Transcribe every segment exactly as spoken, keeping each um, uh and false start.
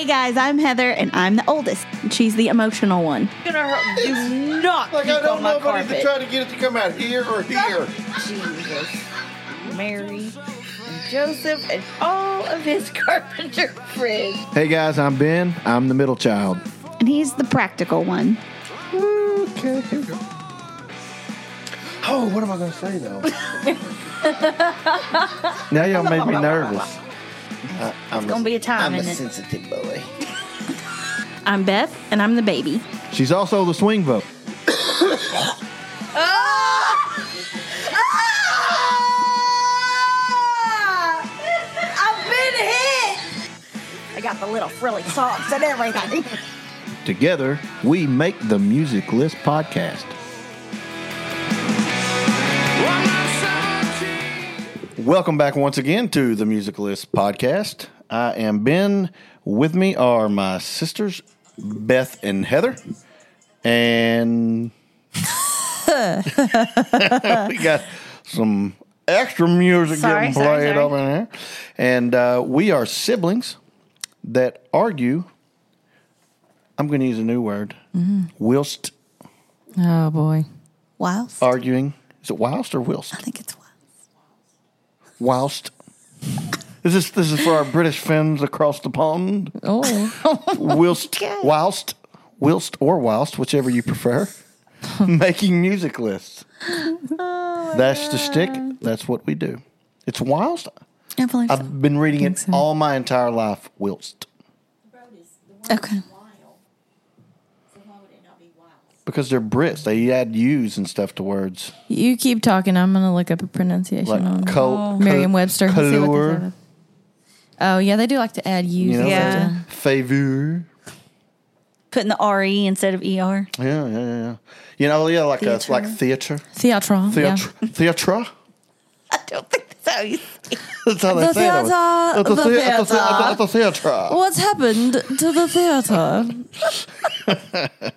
guys, I'm Heather, and I'm the oldest. She's the emotional one. Gonna do not Like, I don't know if I need carpet. to try to get it to come out here or here. Jesus, Mary, and Joseph, and all of his carpenter friends. Hey guys, I'm Ben. I'm the middle child. And he's the practical one. Okay, here we go. Oh, what am I going to say though? Now y'all made me nervous. Uh, I'm It's gonna be a time, I'm a isn't it? sensitive boy. I'm Beth, and I'm the baby. She's also the swing vote. I've been hit. I got the little frilly socks and everything. Together, we make the Music List podcast. Welcome back once again to the Music List podcast. I am Ben. With me are my sisters, Beth and Heather. And we got some extra music Sorry, getting sorry, played sorry. over there. And uh, we are siblings that argue. I'm going to use a new word. Mm-hmm. Whilst Oh, boy. Whilst? arguing. Is it whilst or whilst? I think it's whilst. Whilst. Is this this is for our British friends across the pond? Oh. Whilst, Okay. whilst, whilst or whilst, whichever you prefer, making music lists. That's the stick. That's what we do. It's whilst. I believe so. I've been reading it so. all my entire life. Whilst, Okay. because they're Brits, they add U's and stuff to words You keep talking. I'm going to look up a pronunciation like on col- Merriam-Webster. col- Let's see what they color, say. Oh, yeah, they do like to add U's. you know, and Yeah. stuff. favor. Putting the R E instead of E R. Yeah, yeah, yeah, yeah. You know, yeah, like a, Theatre. like theater, Theatral. theater, Yeah. theatre. I don't think that's how you say it. That's how they The say it. theatre, At the, the thea- at the, thea- theatre. at the theatre. What's happened to the theater?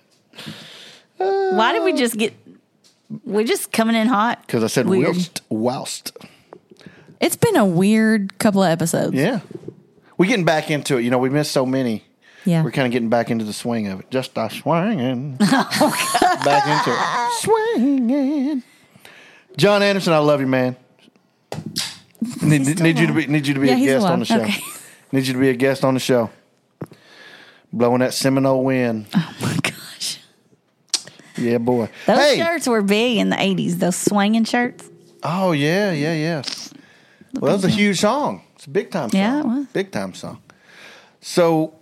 Why did we just get... We're just coming in hot. Because I said Weird. whilst, whilst. It's been a weird couple of episodes. Yeah. We're getting back into it. You know, we missed so many. Yeah. We're kind of getting back into the swing of it. Just a swinging. Back into it. Swinging. John Anderson, I love you, man. Need, need you to be need you to be Yeah, a he's guest alive. on the show. Okay. Need you to be a guest on the show. Blowing that Seminole wind. Oh, my gosh. Yeah, boy. Those hey. shirts were big in the eighties. Those swinging shirts. Oh, yeah, yeah, yeah. Well, that was a huge song. It's a big time song. Yeah, it was. Big time song. So,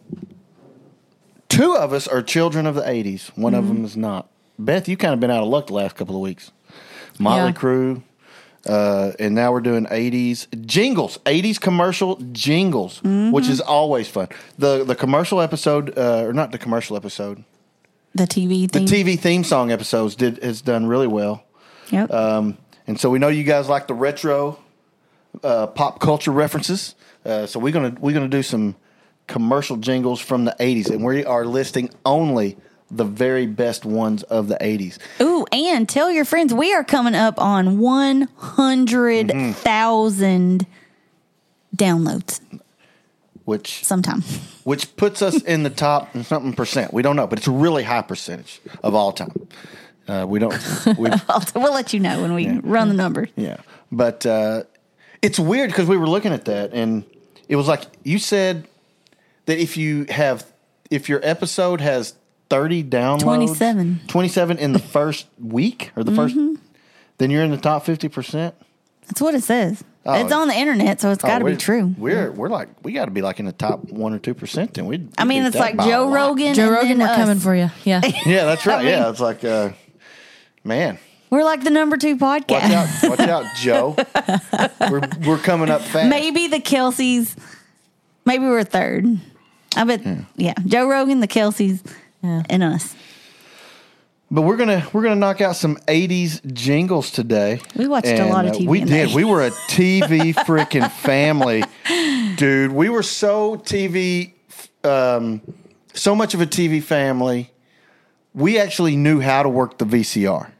two of us are children of the eighties. One Mm-hmm. of them is not. Beth, you kind of been out of luck the last couple of weeks. Motley Yeah. Crue, uh, and now we're doing eighties jingles, eighties commercial jingles, Mm-hmm. which is always fun. The the commercial episode, uh, or not the commercial episode, The T V the thing. T V theme song episodes did has done really well. Yep. Um, and so we know you guys like the retro uh, pop culture references. Uh, so we're gonna we're gonna do some commercial jingles from the eighties, and we are listing only the very best ones of the eighties. Ooh, and tell your friends we are coming up on one hundred thousand downloads Which sometime. which puts us in the top something percent. We don't know, but it's a really high percentage of all time. Uh, we don't. We, I'll- we'll let you know when we run the numbers. Yeah, but uh, it's weird because we were looking at that, and it was like you said that if you have if your episode has thirty downloads, twenty-seven. twenty-seven in the first week or the first, then you're in the top fifty percent. That's what it says. Oh. It's on the internet, so it's got to be true. We're we're like we got to be like in the top one or two percent. Then we. I mean, it's like Joe Rogan. Joe and Rogan, then we're us. coming for you. Yeah. Yeah, that's right. I mean- yeah, it's like, uh, man. We're like the number two Watch podcast. out, watch out, Joe. We're we're coming up fast. Maybe the Kelseys. Maybe we're third. I bet. Yeah, Joe Rogan, the Kelseys, Yeah. and us. But we're gonna we're gonna knock out some eighties jingles today. We watched a lot of T V We in the did. eighties. We were a T V freaking family, dude. We were so T V, um, so much of a T V family. We actually knew how to work the V C R.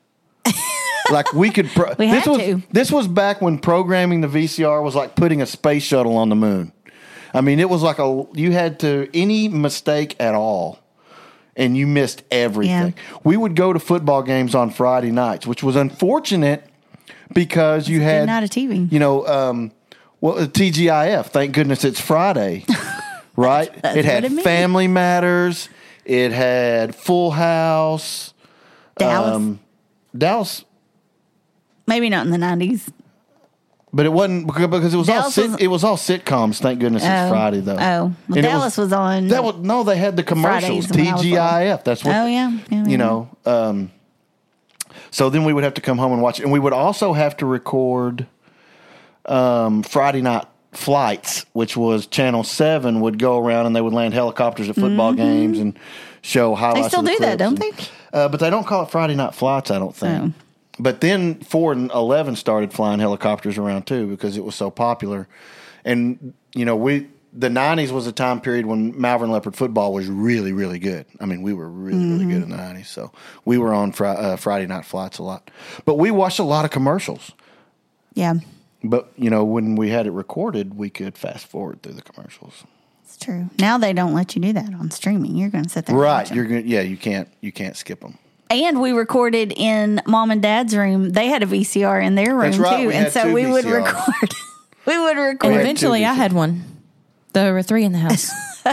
Like we could. Pro- We this had was to. this was back when programming the V C R was like putting a space shuttle on the moon. I mean, it was like a you had to any mistake at all, and you missed everything. Yeah. We would go to football games on Friday nights, which was unfortunate because you had not a T V. You know, um, well, T G I F. Thank goodness it's Friday, right? That's it had what it means. Family Matters. It had Full House. Dallas. Um, Dallas. Maybe not in the nineties. But it wasn't because because it was all Dallas sit, was- it was all sitcoms. Thank goodness it's Oh. Friday though. Oh. Well, And it Dallas was on That was no, they had the commercials. Fridays when I was T G I F. That's what. Oh, yeah. Yeah, You yeah. know. Um, so then we would have to come home and watch it, and we would also have to record um, Friday night flights, which was Channel Seven would go around and they would land helicopters at football games and show highlights. still of the do that, clips don't and- Uh, but they don't call it Friday night flights, I don't think. Oh. But then four and eleven started flying helicopters around too because it was so popular. And you know, we the nineties was a time period when Malvern Leopard football was really, really good. I mean, we were really, Mm-hmm. really good in the nineties. So we were on fri- uh, Friday night flights a lot. But we watched a lot of commercials. Yeah, But you know, when we had it recorded, we could fast forward through the commercials. it's true. Now they don't let you do that on streaming. You're going to sit there, and Right? watch 'em. You're gonna, yeah. You can't you can't skip them. And we recorded in Mom and Dad's room. They had a V C R in their room That's right, too, we and had so two we would V C Rs. record. we would And record. had eventually, two I had one. There were three in the house.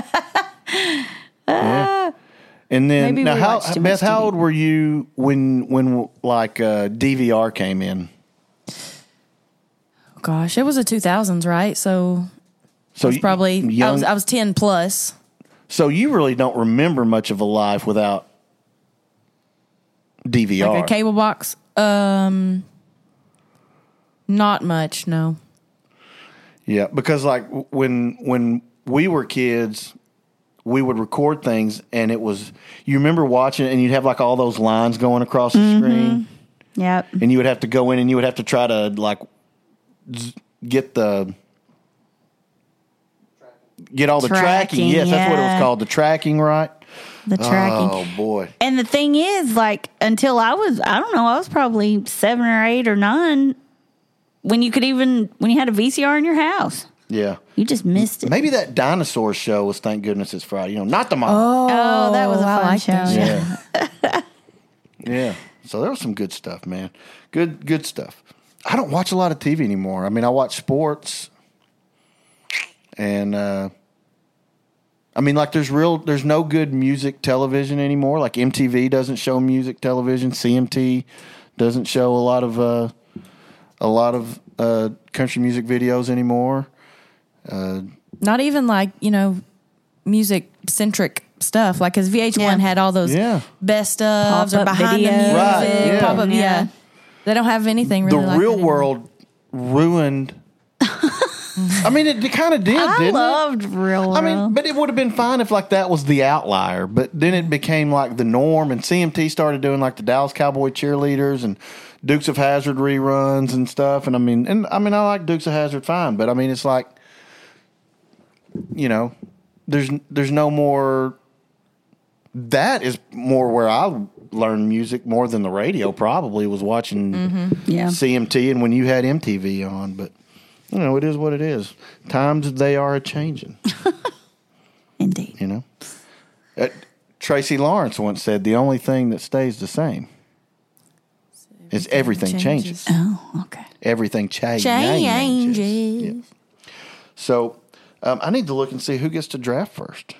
And then Maybe now, we how watched too Beth? much How T V. old were you when when like uh, D V R came in? Gosh, it was the two thousands, right? So So I was you- probably I young. was I was ten plus. So you really don't remember much of a life without D V R. Like a cable box. Um, not much, no. Yeah, because like w- when when we were kids, we would record things, and it was you remember watching it, and you'd have like all those lines going across the Mm-hmm. screen, Yep. and you would have to go in, and you would have to try to like z- get the get all the tracking. Tracking, Yes, that's what it was yeah. called, the tracking, right? The tracking. Oh boy. And the thing is, like, until I was, I don't know, I was probably seven or eight or nine when you could even, when you had a V C R in your house. Yeah. You just missed it. Maybe that dinosaur show was Thank Goodness It's Friday. You know, not the mom. Oh, that was a I fun like show. that Yeah. Yeah. So there was some good stuff, man. Good good stuff. I don't watch a lot of T V anymore. I mean, I watch sports and uh I mean, like there's real there's no good music television anymore. Like M T V doesn't show music television, C M T doesn't show a lot of uh a lot of uh country music videos anymore. Not even like, you know, music centric stuff. Like, because V H one Yeah. had all those Yeah. best ofs or Pop-up behind the videos. music, Right, yeah. pop up. Yeah. Yeah. They don't have anything really The like real that anymore. world ruined I mean, it, it kind of did, I didn't it? loved Real World. I mean, but it would have been fine if like that was the outlier. But then it became like the norm, and C M T started doing like the Dallas Cowboy cheerleaders and Dukes of Hazzard reruns and stuff. And I mean, and I mean, I like Dukes of Hazzard fine, but I mean, it's like, you know, there's there's no more. That is more where I learned music more than the radio. Probably was watching Yeah. C M T and when you had M T V on, but. You know, it is what it is. Times they are a changing. Indeed. You know, uh, Tracy Lawrence once said, "The only thing that stays the same is everything changes. changes. Oh, okay. Everything changes." Changes. Yeah. So, um, I need to look and see who gets to draft first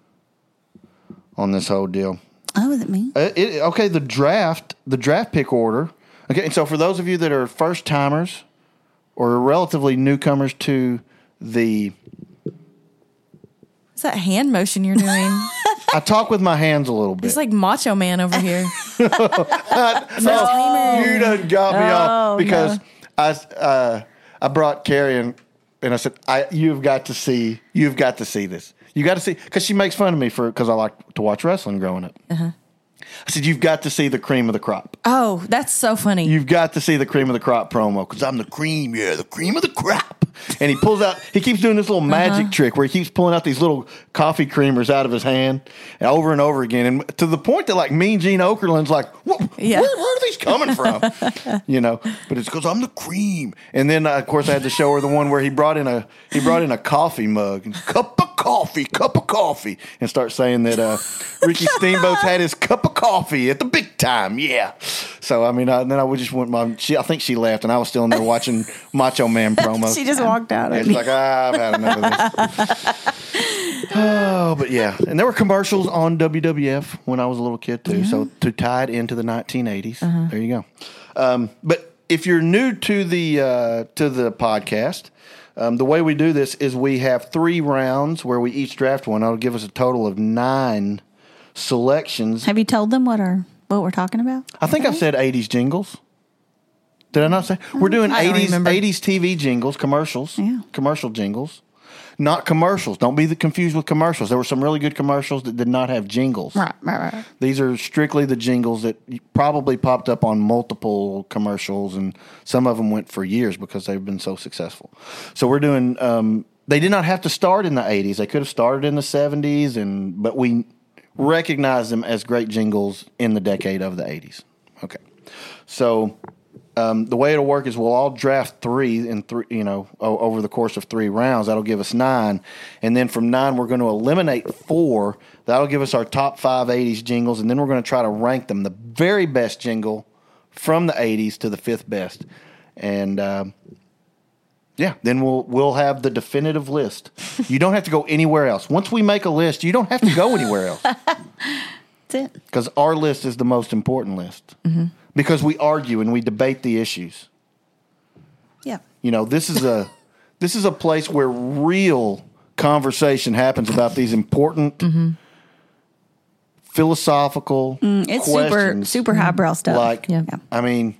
on this whole deal. Oh, is it me? Uh, it, okay, the draft, the draft pick order. Okay, and so for those of you that are first timers or relatively newcomers to the, What's that hand motion you're doing? I talk with my hands a little bit. It's like Macho Man over here. Oh, you done got me Oh, off because I uh, I brought Carrie in and I said, I you've got to see you've got to see this. You got to see because she makes fun of me for because I like to watch wrestling growing up. Uh-huh. I said, you've got to see the cream of the crop. Oh, that's so funny. You've got to see the cream of the crop promo because I'm the cream, yeah, the cream of the crop. And he pulls out, he keeps doing this little magic Uh-huh. trick where he keeps pulling out these little coffee creamers out of his hand and over and over again. And to the point that like Mean Gene Okerlund's like, what, Yeah. where, where are these coming from? You know, but it's because I'm the cream. And then, uh, of course, I had to show her the one where he brought in a he brought in a coffee mug, and cup of coffee, cup of coffee, and start saying that uh, Ricky Steamboat's had his cup of coffee at the big time. Yeah. So I mean, I, and then I would just went. My, she, I think she left, and I was still in there watching Macho Man promos. She just walked out. And she's like, ah, I've had enough of this. Oh, but yeah, and there were commercials on W W F when I was a little kid too. Yeah. So to tie it into the nineteen eighties, uh-huh. There you go. Um, but if you're new to the uh, to the podcast, um, the way we do this is we have three rounds where we each draft one. That'll give us a total of nine selections. Have you told them what are what we're talking about? I think okay. I've said eighties jingles. Did I not say? We're doing eighties eighties T V jingles, commercials, yeah. commercial jingles. Not commercials. Don't be confused with commercials. There were some really good commercials that did not have jingles. Right, right, right. These are strictly the jingles that probably popped up on multiple commercials, and some of them went for years because they've been so successful. So we're doing. Um, they did not have to start in the eighties. They could have started in the seventies, and but we recognize them as great jingles in the decade of the eighties. Okay, so. Um, the way it'll work is we'll all draft three in three, you know, o- over the course of three rounds. That'll give us nine, and then from nine we're going to eliminate four. That'll give us our top five eighties jingles, and then we're going to try to rank them, the very best jingle from the eighties to the fifth best, and um, yeah, then we'll we'll have the definitive list. You don't have to go anywhere else. Once we make a list, you don't have to go anywhere else. That's it. Because our list is the most important list. Mm-hmm. Because we argue and we debate the issues. Yeah. You know, this is a this is a place where real conversation happens about these important mm-hmm. philosophical mm, it's questions. super super highbrow stuff. Like, yeah. I mean,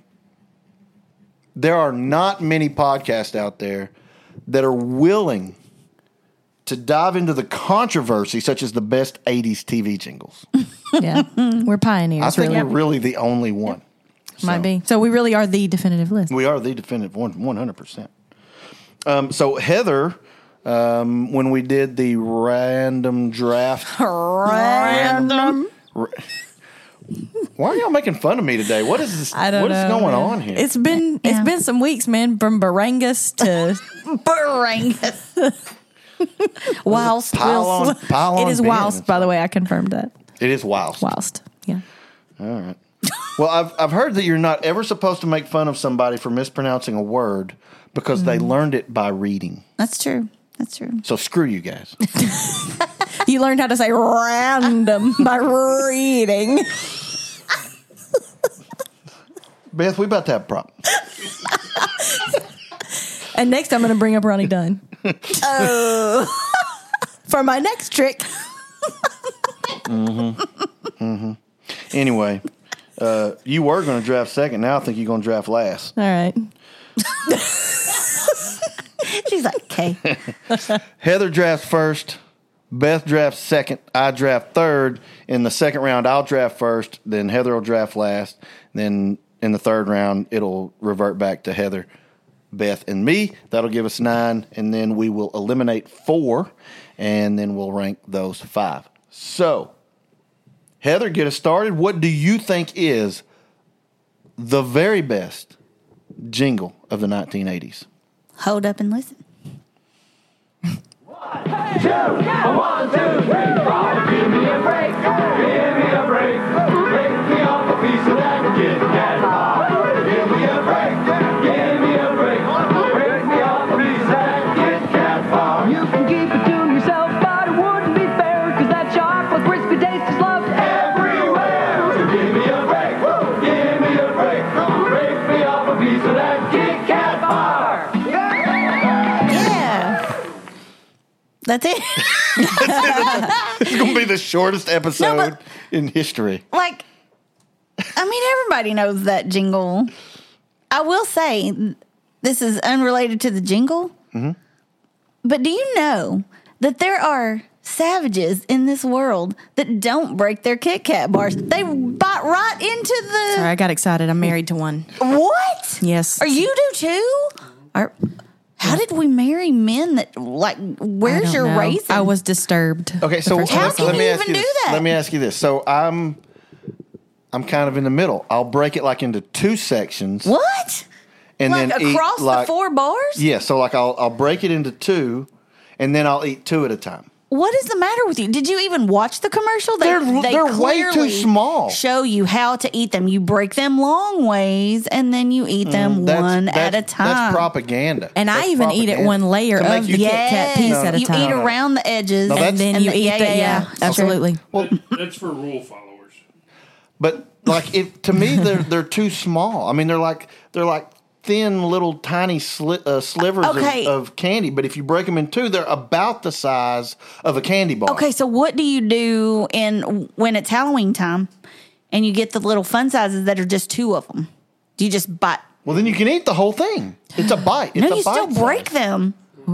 there are not many podcasts out there that are willing to dive into the controversy, such as the best eighties T V jingles. Yeah, we're pioneers. I think really. we're really the only one. Yep. So, might be. So we really are the definitive list. We are the definitive one, one hundred percent. Um, so Heather, um, when we did the random draft, random. Ra- Why are y'all making fun of me today? What is this? I don't what know. is going man. on here? It's been yeah. it's been some weeks, man. From Barangas to Barangas. Whilst pile on, pile on it is whilst, by the way. I confirmed that. It is whilst. Whilst, yeah. All right. Well, I've I've heard that you're not ever supposed to make fun of somebody for mispronouncing a word because mm. they learned it by reading. That's true. That's true. So screw you guys. You learned how to say random by reading. Beth, we about to have a problem. And next I'm going to bring up Ronnie Dunn. Oh. For my next trick. mm-hmm. Mm-hmm. Anyway, uh, you were going to draft second. Now I think you're going to draft last. All right. She's like, okay. Heather drafts first. Beth drafts second. I draft third. In the second round, I'll draft first. Then Heather will draft last. Then in the third round, it'll revert back to Heather, Beth, and me. That'll give us nine. And then we will eliminate four. And then we'll rank those five. So, Heather, get us started. What do you think is the very best jingle of the nineteen eighties? Hold up and listen. One, two, one, two, three, four. Give me a break. Give me a break. Break me off a piece of that Kit Kat bar. Give me a break. Give me a break. Break me off a piece of that Kit Kat bar. You can keep it to yourself, but it wouldn't be fair, cause that chocolate crispy taste is loved everywhere. So give me a break. Give me a break. Break me off a piece of that Kit Kat bar. That's it. It's going to be the shortest episode no, in history. Like, I mean, everybody knows that jingle. I will say, this is unrelated to the jingle, mm-hmm. but do you know that there are savages in this world that don't break their Kit Kat bars? They bite right into the... Sorry, I got excited. I'm married to one. What? Yes. Are you do too? Are... How did we marry men that, like, where's your know. raisin? I was disturbed. Okay, so how can let you me even ask you do this. that? Let me ask you this. So I'm I'm kind of in the middle. I'll break it like into two sections. What? And Like then eat, across the like- four bars? Yeah, so like I'll I'll break it into two, and then I'll eat two at a time. What is the matter with you? Did you even watch the commercial? They, They're- they they're way too clearly small. Show you how to eat them. You break them long ways, and then you eat them That's- one that's- at a time. That's propaganda. And I That's even eat it propaganda. one layer To make of you- the Kit Kat piece Yes. at a you time. eat around the edges, No, and that's- then and you the- eat yeah, the, yeah, yeah, yeah. absolutely. Well, That's for rule followers. but like it to me, they're they're too small. I mean, they're like they're like thin little tiny sli- uh, slivers Okay. of, of candy. But if you break them in two, they're about the size of a candy bar. Okay, so what do you do in when it's Halloween time, and you get the little fun sizes that are just two of them? Do you just bite? Well, then you can eat the whole thing. It's a bite. It's No, a you bite still break size. them.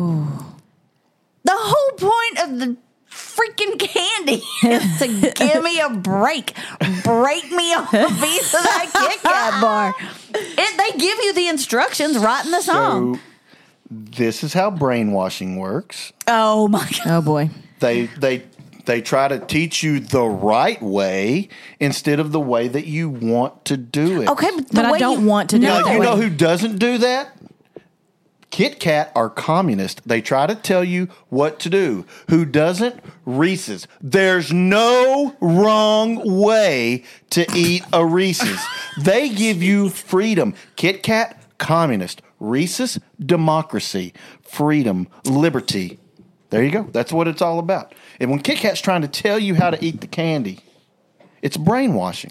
The whole point of the freaking candy is to give me a break. Break me off a piece of that Kit Kat bar. It, they give you the instructions right in the song. So this is how brainwashing works. Oh my God. Oh boy. They they they try to teach you the right way instead of the way that you want to do it. Okay, but, the But I way don't you, want to do no. it Now, that you way. know who doesn't do that? Kit Kat are communist. They try to tell you what to do. Who doesn't? Reese's. There's no wrong way to eat a Reese's. They give you freedom. Kit Kat, communist. Reese's, democracy, freedom, liberty. There you go. That's what it's all about. And when Kit Kat's trying to tell you how to eat the candy, it's brainwashing.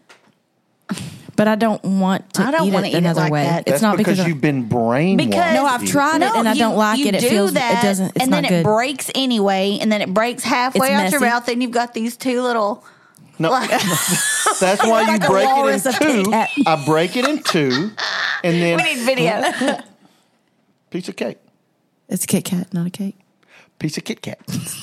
But I don't want to I don't eat wanna it eat it another like way. that. It's That's not because, because, you've been brainwashed. Because No, I've tried it and I don't like you it. It do feels- it that, doesn't- it's and not then good. it breaks anyway, and then it breaks halfway It's out your messy. mouth, and you've got these two little. No, Like- that's why you Like a break walrus it of in Kit two. Kat. I break it in two, and then We need video. piece of cake, it's a Kit Kat, not a cake. piece of Kit Kat.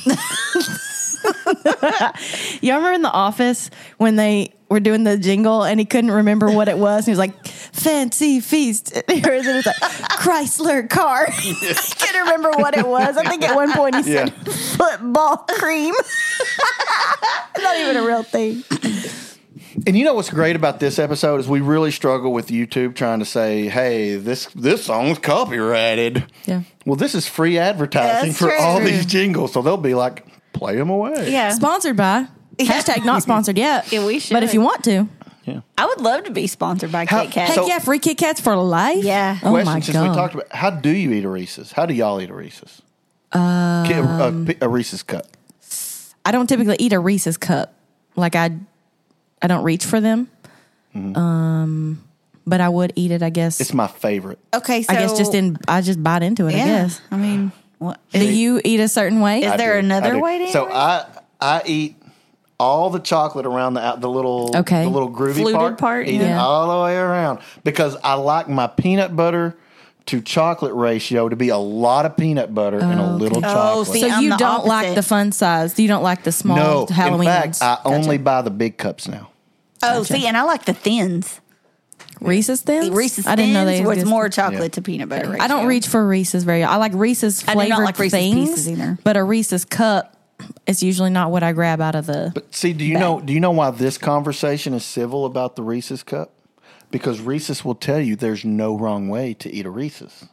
Y'all remember in The Office when they were doing the jingle and he couldn't remember what it was? And he was like, fancy feast. And it was like, Chrysler car. He couldn't remember what it was. I think at one point he said Yeah. football cream. Not even a real thing. And you know what's great about this episode is we really struggle with YouTube trying to say, "Hey, this this song's copyrighted." Yeah. Well, this is free advertising That's for true. all these jingles, so they'll be like, "Play them away." Yeah. Sponsored by. Hashtag not sponsored yet. Yeah, we But if should. you want to. I would love to be sponsored by How- Kit Kat. Heck So- yeah, free Kit Kats for life. Yeah. Oh Question my since God. we talked about how do you eat a Reese's? How do y'all eat a Reese's? Um, a, a, a Reese's cup. I don't typically eat a Reese's cup. Like I, I don't reach for them. Um, but I would eat it. I guess. It's my favorite. Okay, so I guess just in. I just bite into it. Yeah. I guess. I mean, what Do you eat a certain way? Is I there do. another I do. way to eat So Reese's? I I eat all the chocolate around the the little Okay. the little groovy Fluted part. part, Eat it yeah. all the way around because I like my peanut butter to chocolate ratio to be a lot of peanut butter and a little Oh, chocolate. see, so I'm you the don't like opposite. the fun size. You don't like the small no, Halloween in fact, ones. I Gotcha. only buy the big cups now. Oh, see, and I like the thins. Reese's Thins. Reese's I didn't know they Thins was existed. more chocolate Yeah. to peanut butter. I don't ratio. reach for Reese's very. I like Reese's I do not flavored like Reese's things Pieces either. But a Reese's cup is usually not what I grab out of the. But see, do you know do you know why this conversation is civil about the Reese's cup? Because Reese's will tell you there's no wrong way to eat a Reese's.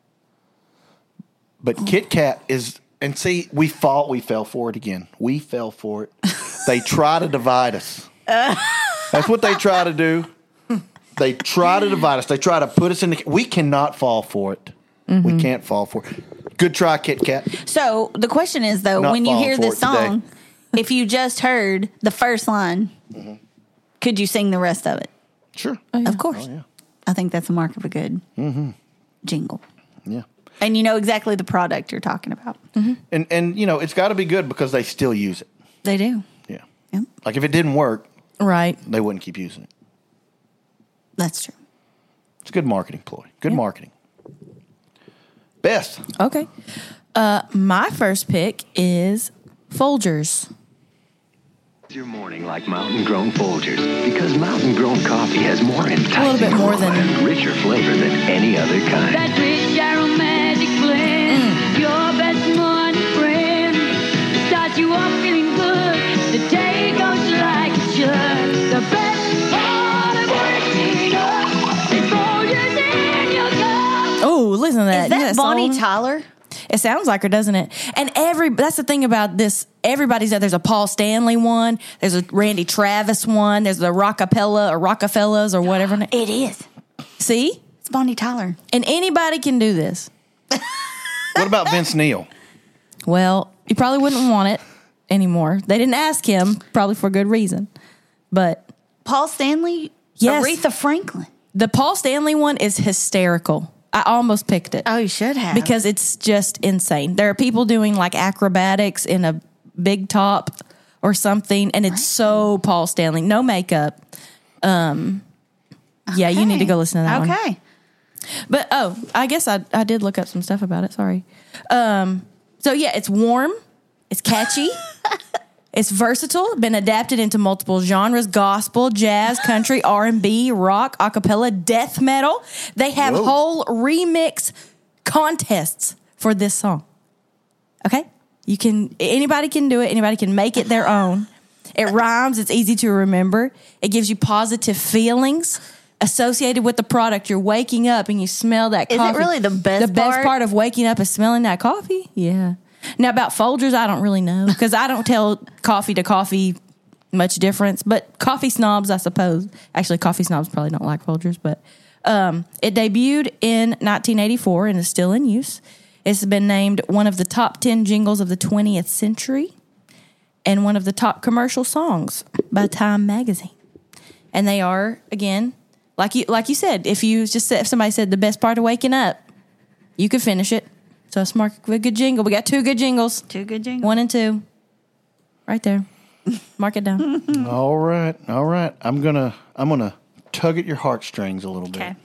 But Kit Kat is, and see, we fought, we fell for it again. We fell for it. They try to divide us. That's what they try to do. They try to divide us. They try to put us in the. We cannot fall for it. We can't fall for it. Good try, Kit Kat. So the question is, though, Not when you falling hear for this it today. song, if you just heard the first line, could you sing the rest of it? Sure. Of course. Oh, yeah. I think that's a mark of a good jingle. Yeah. And you know exactly the product you're talking about. And and you know it's got to be good because they still use it. They do. Yeah. Yep. Like if it didn't work, Right. they wouldn't keep using it. That's true. It's a good marketing ploy. Good marketing. Best. Okay. Uh, my first pick is Folgers. Your morning like mountain grown Folgers because mountain grown coffee has more enticing bit more than- aroma and richer flavor than any other kind. That rich aromatic blend, your best morning friend. Starts you off feeling good. The day goes like it should. The best listen to that. Is You know that Bonnie song? Tyler? It sounds like her, doesn't it? And every that's the thing about this. Everybody's out. There's a Paul Stanley one. There's a Randy Travis one. There's the Rockapella or Rockefellers or whatever. It is. See? It's Bonnie Tyler. And anybody can do this. What about Vince Neil? Well, you probably wouldn't want it anymore. They didn't ask him, probably for good reason. But Paul Stanley? Yes. Aretha Franklin. the Paul Stanley one is hysterical. I almost picked it. Oh, you should have. Because it's just insane. There are people doing like acrobatics in a big top or something, and it's so Paul Stanley. No makeup. Um, yeah, you need to go listen to that one. Okay. But, oh, I guess I, I did look up some stuff about it. Sorry. Um, so, yeah, it's warm. It's catchy. It's versatile. Been adapted into multiple genres: gospel, jazz, country, R and B, rock, acapella, death metal. They have Whoa. whole remix contests for this song. Okay? You can, anybody can do it. Anybody can make it their own. It rhymes. It's easy to remember. It gives you positive feelings associated with the product. You're waking up and you smell that Is coffee. it really the best The best part? part of waking up is smelling that coffee? Yeah. Now, about Folgers, I don't really know because I don't tell coffee to coffee much difference. But coffee snobs, I suppose. Actually, coffee snobs probably don't like Folgers. But um, it debuted in nineteen eighty-four and is still in use. It's been named one of the top ten jingles of the twentieth century and one of the top commercial songs by Time Magazine. And they are, again, like you like you said, if you just said, if somebody said the best part of waking up, you could finish it. So it's mark a good jingle. We got two good jingles. Two good jingles. One and two. Right there. Mark it down. All right, all right. I'm gonna I'm gonna tug at your heartstrings a little bit. Okay.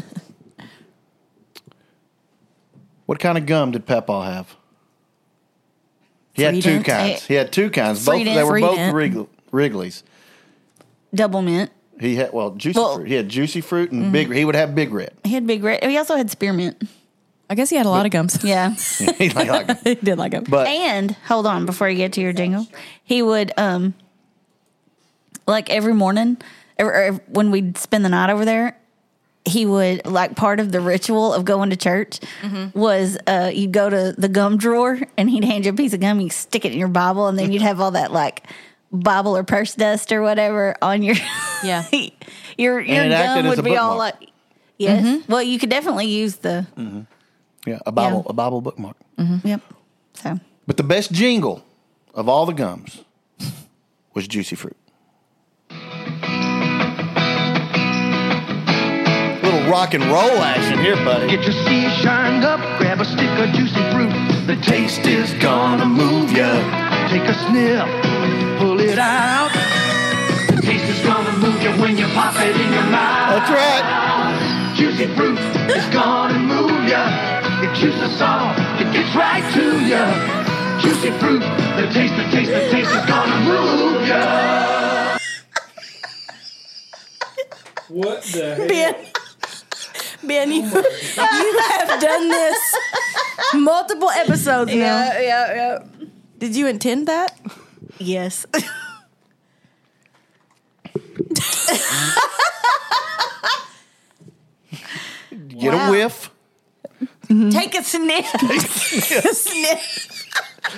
What kind of gum did Papaw have? He had two Freedent. kinds. He had two kinds. Both Freedent. they were both Freedent. Wrigley, Wrigley's. Double mint. He had well juicy Well- fruit. He had juicy fruit and big. He would have Big Red. He had big red. He also had spearmint. I guess he had a lot of gums. Yeah. he like, like- He did like them. but And hold on before you get to your jingle, he would um like every morning or, or when we'd spend the night over there, he would like part of the ritual of going to church was uh you'd go to the gum drawer and he'd hand you a piece of gum, you stick it in your Bible, and then you'd have all that like Bible or purse dust or whatever on your Yeah. your your it acted gum as would a be all bookmark. like yes. Well, you could definitely use the yeah, a Bible Yeah. a Bible bookmark. yep. So But the best jingle of all the gums was Juicy Fruit. Little rock and roll action here, buddy. Get your seat shined up, grab a stick of juicy fruit. The taste is gonna move ya. Take a sniff, pull it out. The taste is gonna move you when you pop it in your mouth. That's right. Juicy fruit is gonna move ya. It juices off, it gets right to ya. Juicy fruit, the taste, the taste, the taste is gonna move ya. What the heck? Ben, Ben, you, you have done this multiple episodes now. yeah, yeah. Did you intend that? Yes. Get a whiff. Take a sniff. sniff.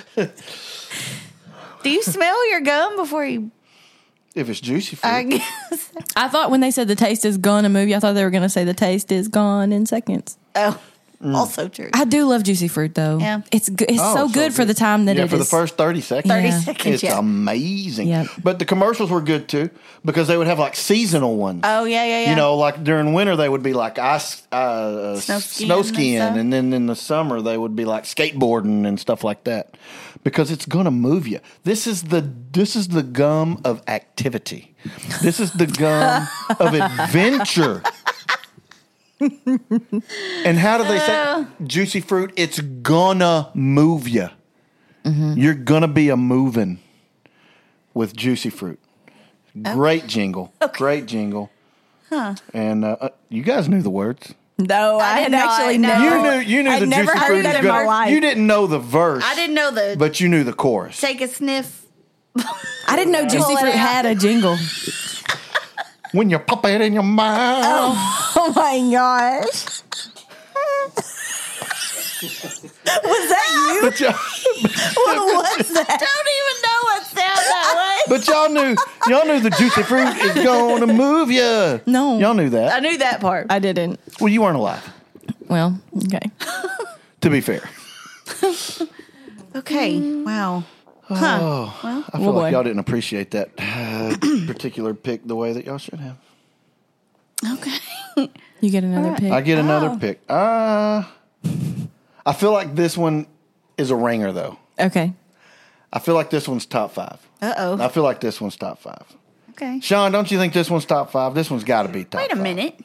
Do you smell your gum before you? If it's juicy fruit. I guess. I thought when they said the taste is gone a movie, I thought they were going to say the taste is gone in seconds. Oh, also true. I do love juicy fruit though. Yeah. It's good. It's Oh, so, good for the time that yeah, it for the is. first thirty seconds. Thirty Yeah. seconds. It's Yeah. amazing. Yep. But the commercials were good too because they would have like seasonal ones. Oh yeah, yeah, yeah. You know, like during winter they would be like ice, uh, Snow snow, skiing and skiing, stuff. and then in the summer they would be like skateboarding and stuff like that because it's gonna move you. This is the this is the gum of activity. This is the gum of adventure. And how do they say juicy fruit? It's gonna move you. You're gonna be a moving with juicy fruit. Great jingle. Great jingle. Huh. And uh, uh, you guys knew the words. No, I, I had did not, actually no. never. You knew you knew I'd the never juicy heard fruit that is in my gonna. life. You didn't know the verse. I didn't know the. but you knew the chorus. Take a sniff. I didn't know juicy Pull it fruit out. had a jingle. When you pop it in your mouth. Oh my gosh. that you? But y'all, What was that? Don't even know what sound that was. but y'all knew y'all knew the juicy fruit is gonna move you. No. Y'all knew that. I knew that part. I didn't. Well, you weren't alive. Well, okay. To be fair. Okay. Wow. Huh. Oh, Well, I feel boy. like y'all didn't appreciate that uh, particular pick the way that y'all should have. okay. You get another right. pick. I get another Oh. pick. Uh, I feel like this one is a ringer, though. Okay. I feel like this one's top five. Uh oh. I feel like this one's top five. Okay. Sean, don't you think this one's top five? This one's got to be top Wait a five. minute.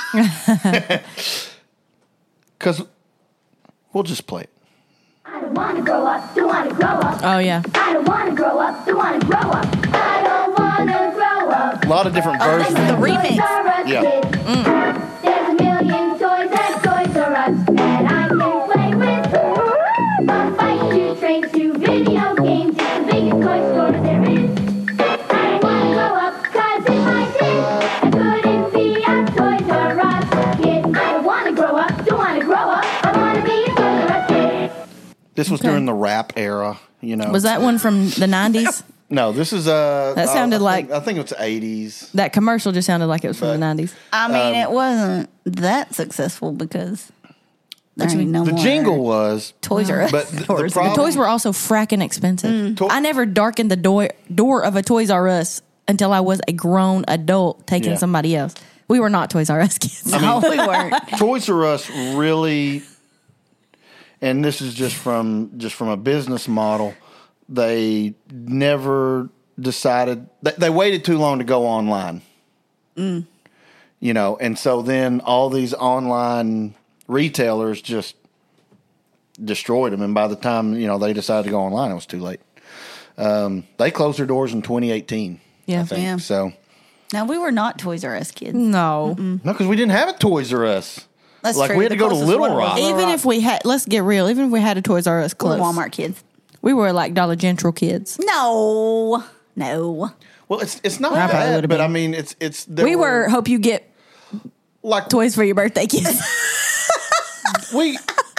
Because we'll just play it. I don't wanna grow up, don't wanna grow up. Oh, yeah. I don't wanna grow up, don't wanna grow up. I don't wanna grow up. A lot of different Oh, this versions. is the remix. Yeah. There's a million toys at Toys R Us that I can play with. From fight to trains to video games, it's the biggest toy store there is. I don't wanna grow up, cause if I did, I couldn't be a Toys R Us kid. I don't wanna grow up, don't wanna grow up. I wanna be a Toys R Us kid. This was Okay. during the rap era, you know. Was that one from the nineties? No, this is uh That uh, sounded I think- like- I think it's eighties. That commercial just sounded like it was from But- the nineties. I mean, Um, it wasn't that successful because there What you ain't mean? no The more jingle was, Toys R Us but the, the stores. problem, Toys were also fracking expensive. To- I never darkened the door door of a Toys R Us until I was a grown adult taking Yeah. somebody else. We were not Toys R Us kids. No, we weren't. Toys R Us really, and this is just from just from a business model. They never decided. They, they waited too long to go online. Mm. You know, and so then all these online retailers just destroyed them. And by the time you know they decided to go online, it was too late. Um, they closed their doors in twenty eighteen. Yeah. I think. Yeah. So No, we were not Toys R Us kids. No. no, because we didn't have a Toys R Us. That's Like, true. we had to The go to closest Little one was Rock. Little Even Rock. if we had, let's get real. Even if we had a Toys R Us We're close, Walmart kids. we were like Dollar General kids. No, no. Well, it's it's not I probably bad, would've but been. I mean, it's it's. there We were hope you get like toys for your birthday, kids. we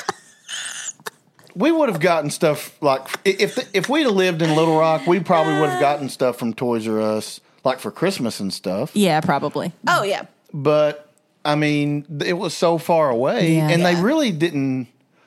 we would have gotten stuff like if the, if we'd have lived in Little Rock, we probably would have gotten stuff from Toys R Us like for Christmas and stuff. Yeah, probably. Oh yeah. But I mean, it was so far away, Yeah. and they Yeah. really didn't.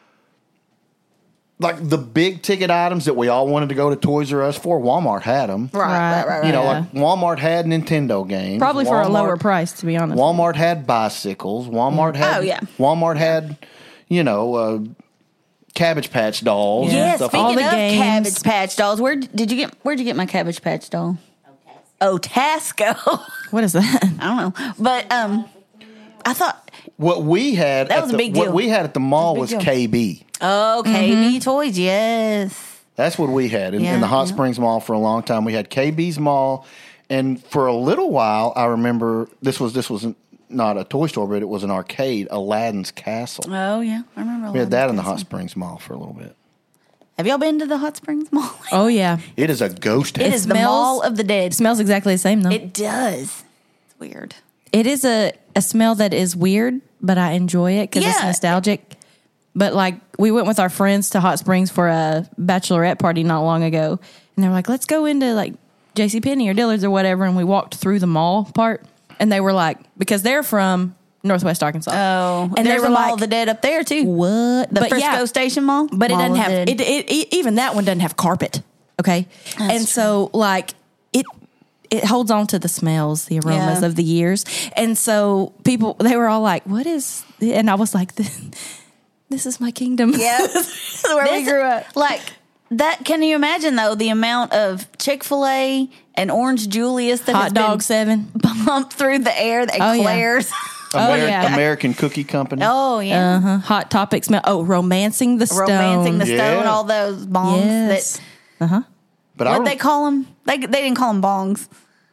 Like the big ticket items that we all wanted to go to Toys R Us for, Walmart had them. Right, right, right, right. You know, Yeah. like Walmart had Nintendo games. Probably for a Walmart- lower price, to be honest. Walmart had bicycles. Walmart had. Oh, yeah. Walmart had, you know, uh, Cabbage Patch dolls. Yeah. and Yeah, stuff speaking All like the of games. Cabbage Patch dolls, where did you get? Where'd you get my Cabbage Patch doll? Oh, Tasco. What is that? I don't know, but um, I thought, What we had. That at was a the, big What deal. we had at the mall It was was a big deal. K B. oh, K B Toys, yes. That's what we had in, in Yeah, the Hot yeah. Springs Mall for a long time. We had K B's Mall, and for a little while, I remember this was this was not a toy store, but it was an arcade, Aladdin's Castle. Oh yeah, I remember. We had that in the Castle. Hot Springs Mall for a little bit. Have y'all been to the Hot Springs Mall? Oh, yeah. It is a ghost town. It is the smells- Mall of the It Dead. smells exactly the same, though. It, It does. It's weird. it is a, a smell that is weird, but I enjoy it because it's Yeah. nostalgic. But, like, we went with our friends to Hot Springs for a bachelorette party not long ago. And they were like, let's go into, like, JCPenney or Dillard's or whatever. And we walked through the mall part. And they were like, because they're from Northwest Arkansas. Oh, and there's they a were Mall like, of the Dead up there too. what? The But Frisco yeah, Station Mall, But Mall it doesn't of have the it, Dead. it, it. Even that one doesn't have carpet. Okay, and so like it, it holds on to the smells, the aromas Yeah. of the years, and so people they were all like, "What is?" And I was like, "This is my kingdom." Yeah. This is where we This- grew up. Like that. Can you imagine though the amount of Chick-fil-A and Orange Julius that Hot has dog been seven. pumped through the air? The Oh, yeah. eclairs. Ameri- yeah. American Cookie Company. Oh yeah, Uh-huh. Hot Topic smell. Oh, romancing the stone. romancing the stone. Yeah. All those bongs. yes. That But I what rem- they call them? They they didn't call them bongs.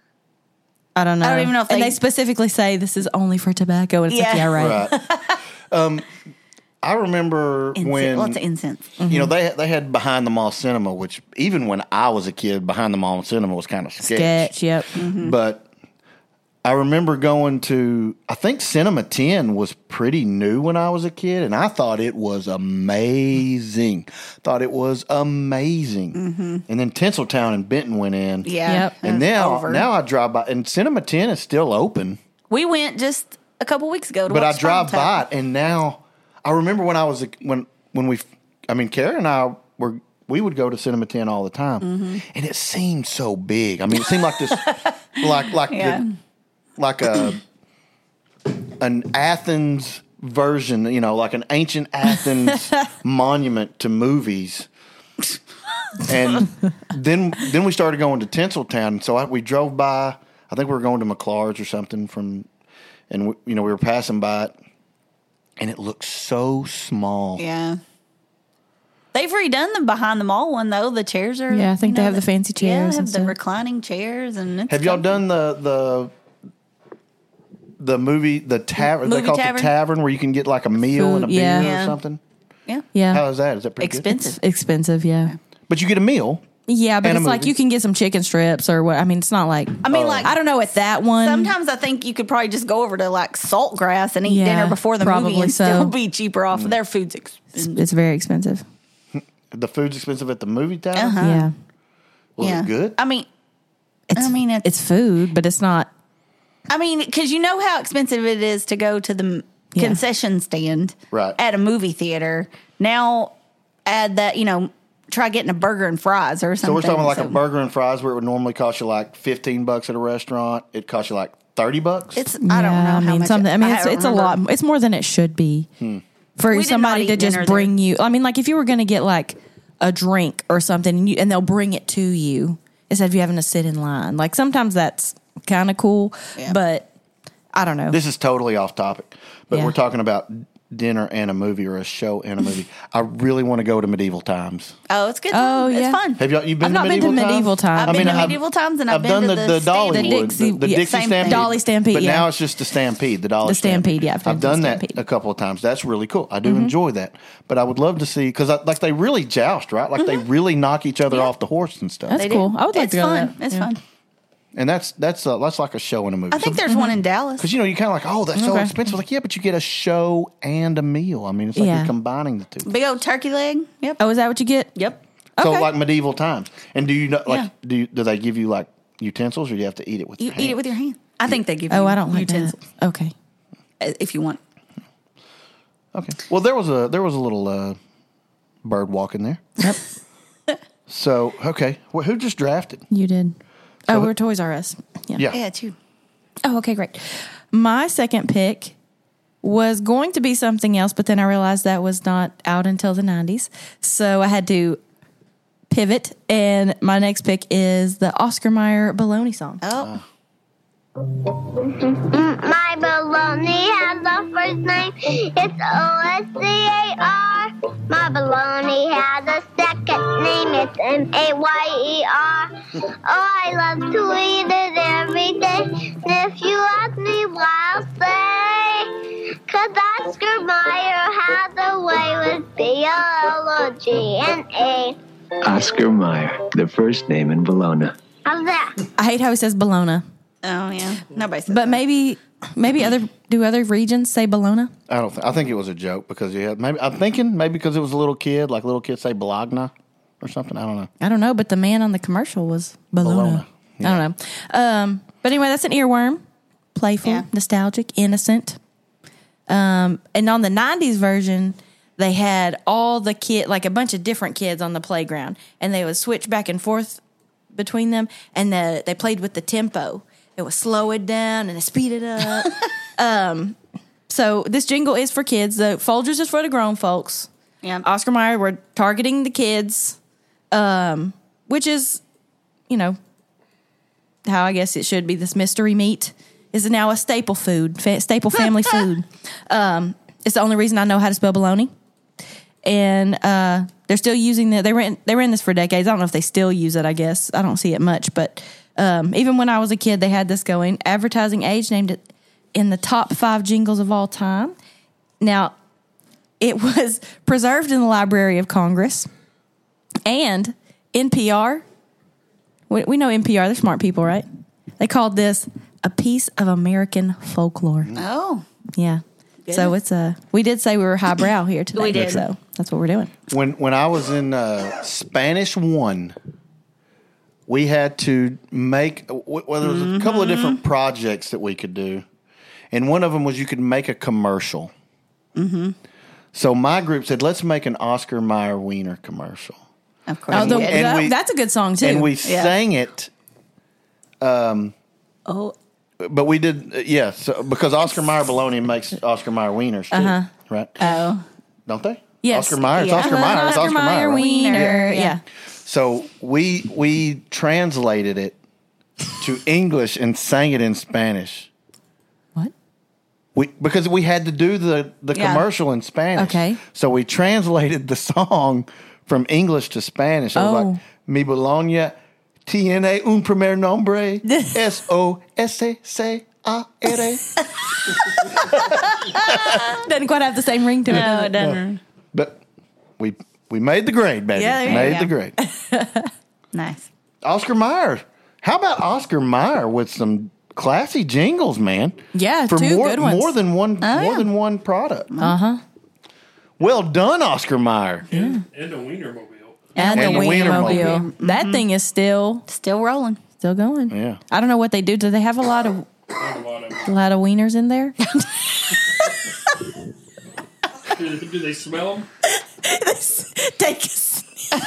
I don't know. I don't even know if and they- they specifically say this is only for tobacco. And it's like, Yeah. yeah, right. Right. um, I remember Incense. when Lots of incense. you know they they had Behind the Mall Cinema, which even when I was a kid, Behind the Mall Cinema was kind of sketch. Sketch. Yep. Mm-hmm. But I remember going to, I think Cinema ten was pretty new when I was a kid, and I thought it was amazing. Thought it was amazing. Mm-hmm. And then Tinseltown and Benton went in. Yeah. Yep. And it's now, over. now I drive by, and Cinema ten is still open. We went just a couple weeks ago to But I watch drive Spinal by Tap. it, and now I remember when I was a, when when we, I mean, Kara and I were we would go to Cinema ten all the time, Mm-hmm. and it seemed so big. I mean, it seemed like this, like like Yeah. the, like a an Athens version, you know, like an ancient Athens monument to movies. And then then we started going to Tinseltown. So I, we drove by. I think we were going to McLaur's or something from, and we, you know we were passing by it, and it looked so small. Yeah. They've redone the behind the mall one though. The chairs are Yeah, I think you they know, have the fancy chairs Yeah, and have the stuff. reclining chairs and it's Have y'all comfy. done the the the movie the tavern? They Movie call it tavern? the tavern where you can get like a meal and a Food, beer yeah. or Yeah. something. Yeah. Yeah. How is that? Is that pretty good? Expensive. Expensive, yeah. But you get a meal. Yeah, but And a it's like movie. you can get some chicken strips or what. I mean, it's not like. I mean, like I don't know at that one. sometimes I think you could probably just go over to like Saltgrass and eat Yeah, dinner before the movie probably and so. still be cheaper Mm. off. Their food's it's, expensive. it's very expensive. The food's expensive at the movie tavern. Uh-huh. Yeah. Was yeah. it good? I mean, It's, I mean, it's, it's food, but it's not. I mean, because you know how expensive it is to go to the m Yeah. concession stand Right. at a movie theater. Now, add that, you know, try getting a burger and fries or something. So we're talking like So a burger and fries where it would normally cost you like fifteen bucks at a restaurant. It costs you like thirty bucks. It's, I don't know Yeah, how I mean, much. something. I mean, it's, don't it's a remember. lot. It's more than it should be for We did somebody not to eat just dinner bring you. I mean, like if you were going to get like a drink or something, and, you, and they'll bring it to you instead of you having to sit in line. Like sometimes that's kind of cool, Yeah. but I don't know. This is totally off topic, but Yeah. we're talking about dinner and a movie or a show and a movie. I really want to go to Medieval Times. Oh, it's good. Oh, It's yeah. fun. Have y'all you been I've to not been Medieval to Times? Medieval Times. I've been to Medieval Times and I've been done to the, the the Dollywood, Stampede. the, Dixie- the yeah, Dixie same Stampede. thing. Dolly Stampede, But yeah. now it's just the Stampede, the Dolly The Stampede, yeah, I've I've done done the that Stampede. a couple of times. That's really cool. I do enjoy that. But I would love to see, because like they really joust, right? Like they really knock each other off the horse and stuff. That's They cool. do. I would like it's to go to fun. that. It's Yeah. fun. And that's that's uh, that's like a show and a movie. I think there's one in Dallas. Because, you know, you kind of like, oh, that's so Okay. expensive. Like, yeah, but you get a show and a meal. I mean, it's like Yeah. you're combining the two. Big old turkey leg. Yep. Oh, is that what you get? Yep. So Okay. like Medieval Times. And do you know, like, Yeah. do you, do they give you like utensils or do you have to eat it with You your eat it hand? with your hand. I think they give you Oh, I don't like utensils that. Okay. uh, if you want. Okay. Well, there was a there was a little uh, bird walking there. Yep. So okay, well, who just drafted? You did. Oh, we're Toys R Us. Yeah. Yeah. Yeah, it's you. Oh, okay, great. My second pick was going to be something else, but then I realized that was not out until the nineties. So I had to pivot, and my next pick is the Oscar Mayer Baloney song. Oh. My baloney has a first name. It's O S C A R. My baloney has a second name. It's M A Y E R. Oh, I love to eat it every day. And if you ask me why, I'll say, 'cause Oscar Mayer has a way with B L O G N A. Oscar Mayer, the first name in Bologna. How's that? I hate how he says Bologna, Oh yeah. Nobody says but that. maybe maybe other do other regions say Bologna? I don't. Th- I think it was a joke because you had maybe. I'm thinking maybe because it was a little kid, like little kids say Bologna or something. I don't know. I don't know, but the man on the commercial was Bologna. Bologna, I don't know. Um, but anyway, that's an earworm. Playful, Yeah. nostalgic, innocent. Um, and on the nineties version, they had all the kid, like a bunch of different kids on the playground, and they would switch back and forth between them, and the, they played with the tempo. It would slow it down and speed it up. um, so this jingle is for kids. The Folgers is for the grown folks. Yeah. Oscar Mayer, we're targeting the kids, um, which is, you know, how I guess it should be. This mystery meat is now a staple food, fa- staple family food. Um, it's the only reason I know how to spell bologna. And uh, they're still using the, they ran, they ran this for decades. I don't know if they still use it, I guess. I don't see it much. But um, even when I was a kid, they had this going. Advertising Age named it in the top five jingles of all time. Now, it was preserved in the Library of Congress, and N P R. We, we know N P R; they're smart people, right? They called this a piece of American folklore. Oh, Yeah. So it's a. We did say we were highbrow here today. We did. So that's what we're doing. When when I was in uh, Spanish one, we had to make. Well, there was a couple of different projects that we could do, and one of them was you could make a commercial. Mm-hmm. So my group said, "Let's make an Oscar Mayer Wiener commercial," of course. Oh, the, we did. and that- we- that's a good song too. and we Yeah. sang it. oh, But we did, uh, yeah, so, because Oscar Mayer bologna makes Oscar Mayer wieners too, Uh-huh. right? oh, Don't they? Yes. Oscar Mayer, it's Yeah. Oscar Mayer, it's Oscar Oscar Mayer. Mayer right? Wiener. Yeah. Yeah. So we we translated it to English and sang it in Spanish. What? We because we had to do the the Yeah. commercial in Spanish. Okay. So we translated the song from English to Spanish. It was Oh. like Mi Bologna tiene un primer nombre S O S C A R. Doesn't quite have the same ring to it. no, does it it? doesn't. But we we made the grade, baby. Yeah, there you made go. the grade. Nice. Oscar Mayer. How about Oscar Mayer with some classy jingles, man? Yeah, For two more good ones. more than one Oh, more yeah. than one product. Uh huh. Well done, Oscar Mayer. And, and a Wienermobile. And, And the the Wienermobile. Wienermobile. That thing is still Still rolling. still going. Yeah. I don't know what they do. Do they have a lot of There's a lot of a lot of wieners in there? do, do they smell them? Take a sniff.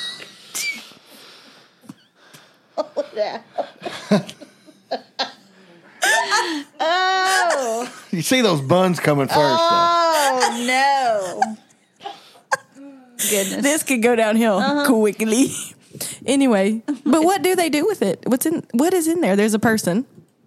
Oh, You see those buns coming first. though. oh no. Goodness. This could go downhill quickly. Anyway, but what do they do with it? What's in? What is in there? There's a person.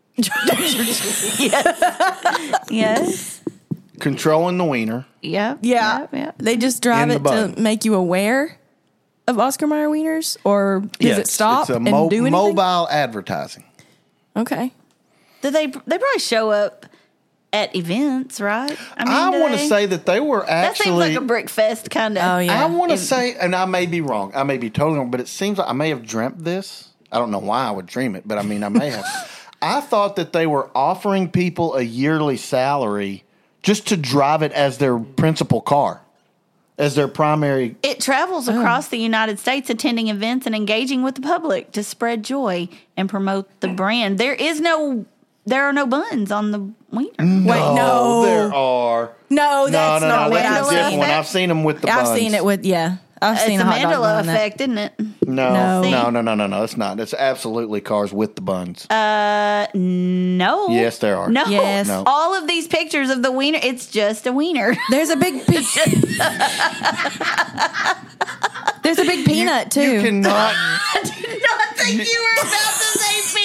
Yes. Controlling the wiener. Yep. Yeah. Yep, yep. They just drive In the it bun. to make you aware of Oscar Mayer wieners, or does Yes, it stop it's a and mo- do anything? mobile advertising. Okay. Do they? They probably show up at events, right? I, do want to they? say that they were that seems actually. like a brick fest kind of. Oh yeah. I want to say, and I may be wrong. I may be totally wrong, but it seems like I may have dreamt this. I don't know why I would dream it, but I mean, I may have. I thought that they were offering people a yearly salary just to drive it as their principal car, as their primary. It travels across the United States, attending events and engaging with the public to spread joy and promote the brand. There is no, there are no buns on the wiener. Wait, no. there are. No, No, that's no, not no, what that's I've a Mandela different seen. one. effect? I've seen them with the I've buns. seen it with yeah. I've It's seen a a hot dog bun Mandela on that. effect, isn't it? No, No. no, no, no, no, no. It's not. It's absolutely cars with the buns. Uh, no. Yes, there are. No. Yes. No. All of these pictures of the wiener, it's just a wiener. There's a big pe- There's a big peanut too. You cannot. I did not think you were about to say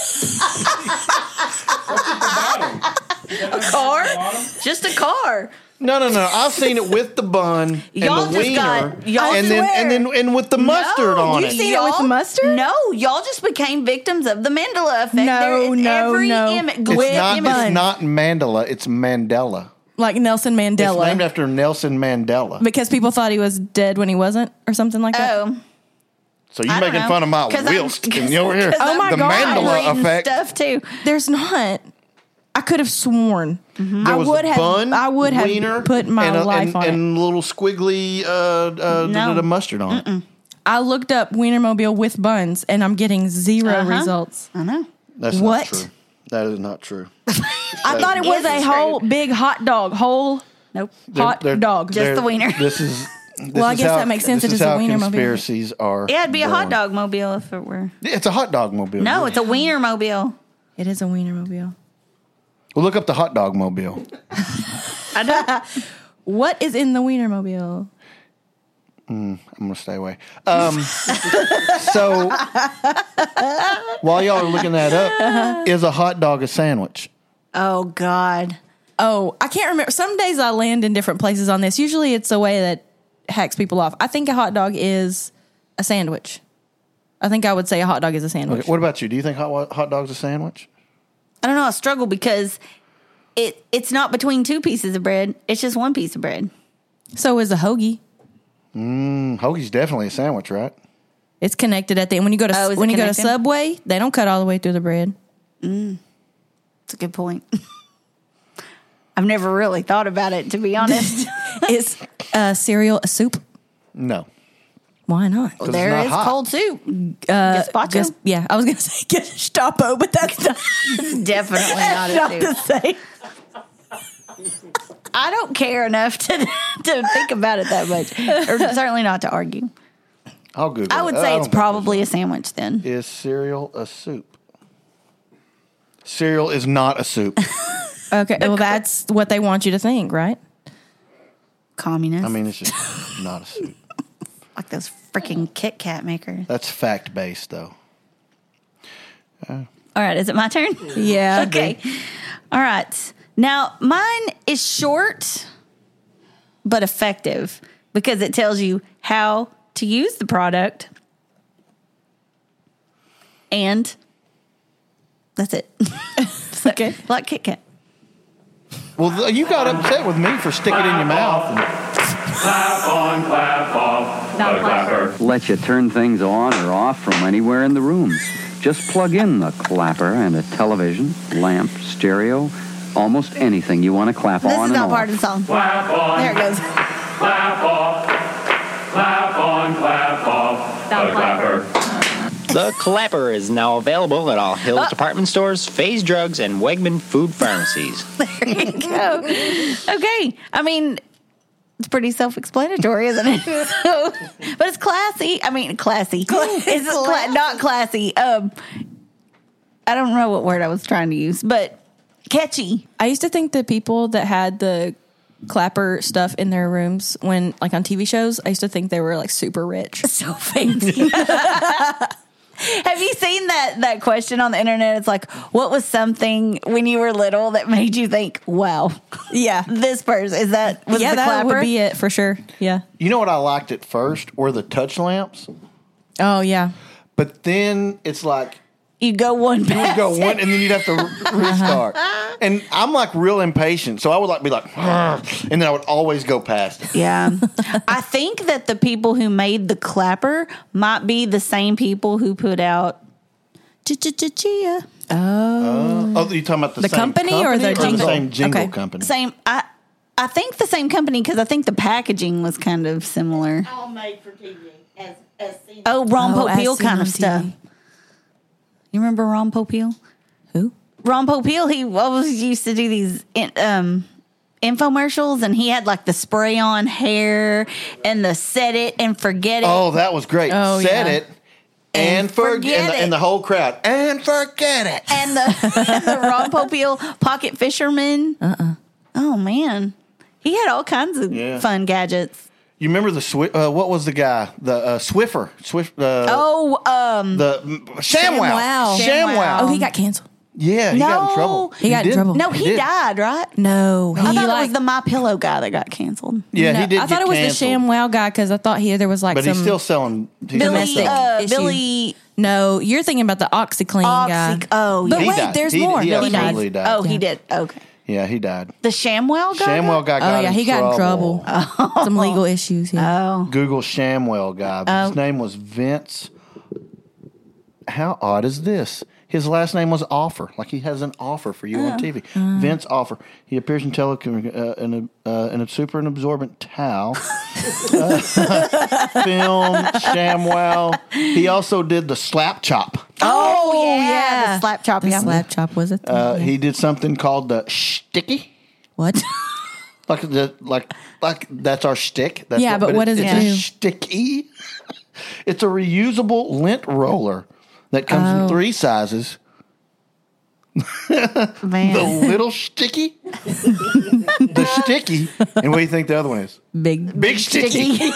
penis. A car? Just a car. No, no, no. I've seen it with the bun and Y'all the just wiener, got- y'all and then and then and with the mustard on you've it. seen it with the mustard? No, y'all just became victims of the Mandela effect. No, There in no, every no. Im- It's with not. image- It's not Mandela. It's Mandela. Like Nelson It's named Mandela. after Nelson Mandela. Because people thought he was dead when he wasn't, or something like that. Oh, So you I don't making know. fun of my 'Cause I'm- Wilst and you over here? 'cause Oh my the God. I'm Mandela reading effect. stuff too. There's not. I could have sworn. There I was would a have. bun, I would have wiener, put my and a, life and, on it. and little squiggly uh, uh, No. the mustard on it. I looked up Wienermobile with buns, and I'm getting 0 Uh-huh. results. I know. That's What? not true. That is not true. I thought it was Yes, a it's whole true. big hot dog, whole Nope. hot They're- dog. Just they're- the wiener. This is. This Well, I is guess how- that makes sense. This It is is a how Wienermobile. conspiracies are. Yeah, it'd be a hot born. dog mobile if it were. It's a hot dog mobile. No, it's a wiener mobile. It is a Wienermobile. Well, look up the hot dog mobile. I don't. What is in the Wienermobile? I'm gonna stay away. Um, so while y'all are looking that up, is a hot dog a sandwich? Oh God. Oh, I can't remember. Some days I land in different places on this. Usually it's a way that hacks people off. I think a hot dog is a sandwich. I think I would say a hot dog is a sandwich. Okay, what about you? Do you think hot hot dog's a sandwich? I don't know. I struggle because it it's not between two pieces of bread. It's just one piece of bread. So is a hoagie. Mm, hoagie's definitely a sandwich, right? It's connected at the end. When you go to Oh, is it when you go to connected? Subway, they don't cut all the way through the bread. It's a good point. I've never really thought about it, to be honest. Is uh, cereal a soup? No. Why not? it's There not is hot. cold soup. Uh, Gazpacho? just- yeah, I was going to say Gestapo, but that's not, It's definitely not not a the soup. same. I don't care enough to to think about it that much, or certainly not to argue. I'll Google I would it. say don't it's think probably a sandwich then. this- Is cereal a soup? Cereal is not a soup. Okay, well, that's what they want you to think, right? Communist. I mean, it's just not a soup. like those freaking Kit Kat makers. That's fact based, though. All right, is it my turn? Yeah. Okay. All right. Now, mine is short but effective because it tells you how to use the product. And that's it. So, Okay. Like Kit Kat. Well, th- you got upset with me for sticking it in your mouth. And, Clap on, clap off, the clapper. Let you turn things on or off from anywhere in the room. Just plug in the clapper and a television, lamp, stereo, almost anything you want to clap This on is and not off. part of the song. Clap on, There it goes. clap off, clap on, clap off, the clapper. The Clapper is now available at all Hills department stores, Phase Drugs, and Wegman food pharmacies. There you go. Okay. I mean, it's pretty self-explanatory, isn't it? So, but it's classy. I mean, classy. It's cla- not classy. Um, I don't know what word I was trying to use, but catchy. I used to think that people that had the clapper stuff in their rooms when, like on T V shows, I used to think they were like super rich. So fancy. Have you seen that that question on the internet? It's like, what was something when you were little that made you think, wow, Yeah. this person, is that, was yeah, the that clapper? would be it for sure. Yeah. you know what I liked at first were the touch lamps, Oh, yeah. but then it's like You go one you would past go it. one and then you'd have to re- restart. And I'm like real impatient, so I would like be like, "Argh," and then I would always go past it. Yeah. I think that the people who made the clapper might be the same people who put out Ch-ch-ch-chia. Oh. Oh, you talking about the, The same company or the jingle? same jingle Okay. company? Same. I I think the same company because I think the packaging was kind of similar. All made for T V. As, as seen. Oh, Ron Oh, as Popeil seen kind on of stuff. T V. You remember Ron Popeil? Who? Ron Popeil, he always used to do these um, infomercials, and he had like the spray on hair and the set it and forget it. Oh, that was great. Oh, Set yeah. it and, And forget, forget and, the, it. and the whole crowd and forget it. And the, and the Ron Popeil pocket fisherman. Uh-uh. Oh, man. He had all kinds of Yeah. fun gadgets. You remember the Swi- uh, what was the guy? The uh, Swiffer. Swift. Uh, Oh, um, the mm, ShamWow. ShamWow. ShamWow. Oh, he got canceled. Yeah, he got in No. trouble. He got in did. trouble. no, he, did. died, right? No. He I thought like, it was the My Pillow guy that got canceled. Yeah, no, he did. I thought get it was canceled, the ShamWow guy because I thought he there was like but some. he's still selling. He's Billy, still selling. uh, issue. Billy. No, you're thinking about the OxyClean guy. Oxy- oh, But yeah. He wait, died. there's He- more. he No, he absolutely died. died. Oh, he did. Okay. Yeah, he died. The ShamWow guy? ShamWell guy got Oh, yeah, in he got in trouble. Some legal issues. Yeah. Oh. Google ShamWell guy. Oh. His name was Vince. How odd is this? His last name was Offer. Like he has an offer for you on T V. Vince Offer. He appears in telecom uh, in a uh, in a super and absorbent towel. uh, film ShamWow. He also did the Slap Chop. Oh, yeah. yeah. The slap chop. The Yeah. slap chop was it? Uh, he did something called the Sticky. What? Like the like like that's our stick. That's Yeah, but what it's, does it it's do? a sticky. It's a reusable lint roller that comes Oh. in three sizes. Man. The little sticky, the sticky, and what do you think the other one is? Big. Big sticky.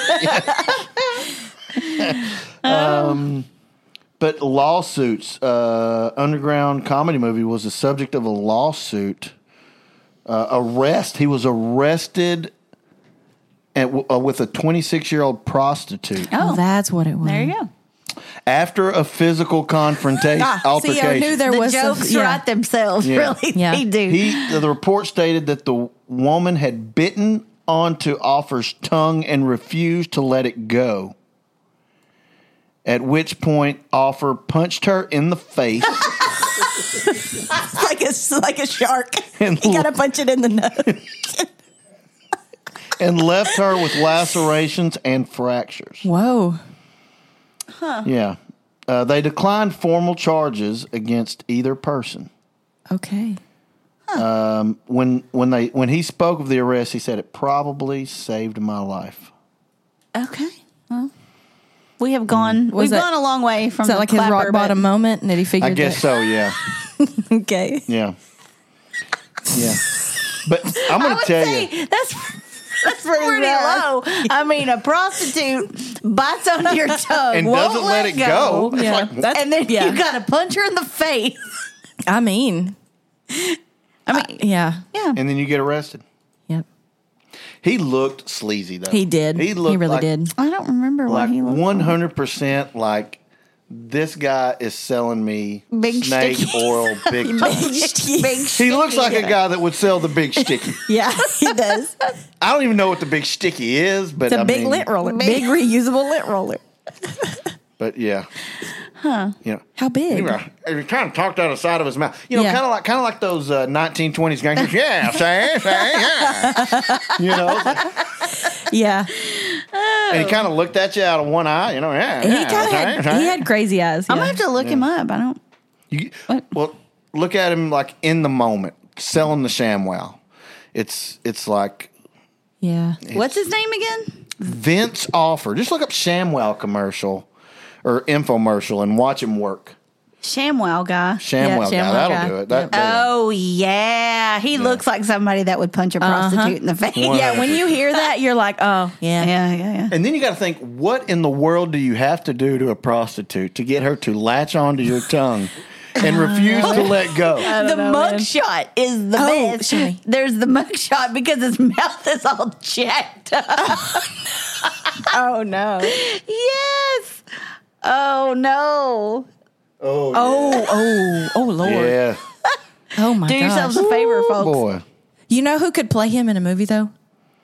um, but lawsuits. Uh, Underground Comedy Movie was the subject of a lawsuit. Uh, arrest. He was arrested at, uh, with a twenty-six-year-old prostitute Oh, that's what it was. There you go. after a physical confrontation. Ah, altercation. see, I knew there The was some- jokes yeah. write themselves, Yeah. really. Yeah. They do. He, the report stated that the woman had bitten onto Offer's tongue and refused to let it go. At which point, Offer punched her in the face It's like a, like a shark. And You got to punch it in the nose. and left her with lacerations and fractures. Whoa. Yeah. Uh, they declined formal charges against either person. Okay. Um, when when they when he spoke of the arrest, he said it probably saved my life. Okay. Well, we have gone. Was we've that- gone a long way from Is that the like his clapper, rock but- bottom moment? And did he figure I guess so. Yeah. Okay. Yeah. Yeah. But I'm I going to would tell say you. that's that's pretty, low. I mean, a prostitute bites onto your tongue And won't doesn't let it go. It's Yeah. like, That's- and then yeah. you got to punch her in the face. I mean, I mean, yeah. yeah. and then you get arrested. Yep. He looked sleazy, though. He did. He looked he really like, did. I don't remember what like he looked one like. hundred percent like this guy is selling me Big snake sticky. oil big time. Big He looks like a guy that would sell the big sticky. Yeah, he does. I don't even know what the big sticky is, but It's a I big mean, lint roller. Big reusable lint roller. But yeah, Huh. you know, How big? he, was- he kind of talked out of the side of his mouth. You know, Yeah. kind of like kind of like those uh, nineteen twenties gangsters. Yeah, say, say, yeah. You know, Yeah. and he kind of looked at you out of one eye. You know, yeah. He yeah, kind of say, had, say. he had crazy eyes. I'm yeah. gonna have to look him up. I don't. You, What? well, look at him like in the moment, selling the ShamWow. It's it's like Yeah. What's his name again? Vince Offer. Just look up ShamWow commercial or infomercial and watch him work. ShamWow guy. ShamWow guy, ShamWow that'll guy. do it. That, Yep. that'll- Oh yeah, he looks like somebody that would punch a prostitute in the face. One- Yeah, when you hear that, you're like, oh, yeah. Yeah, yeah, yeah. And then you got to think, what in the world do you have to do to a prostitute to get her to latch onto your tongue and refuse to let go? The know, man. mug shot is the Oh, best. sorry. There's the mug shot because his mouth is all jacked up. Oh, no. Yes. Oh no. Oh, Oh, oh, oh, Lord. yeah. Oh, my Do gosh. yourselves a favor, folks. Boy. You know who could play him in a movie, though?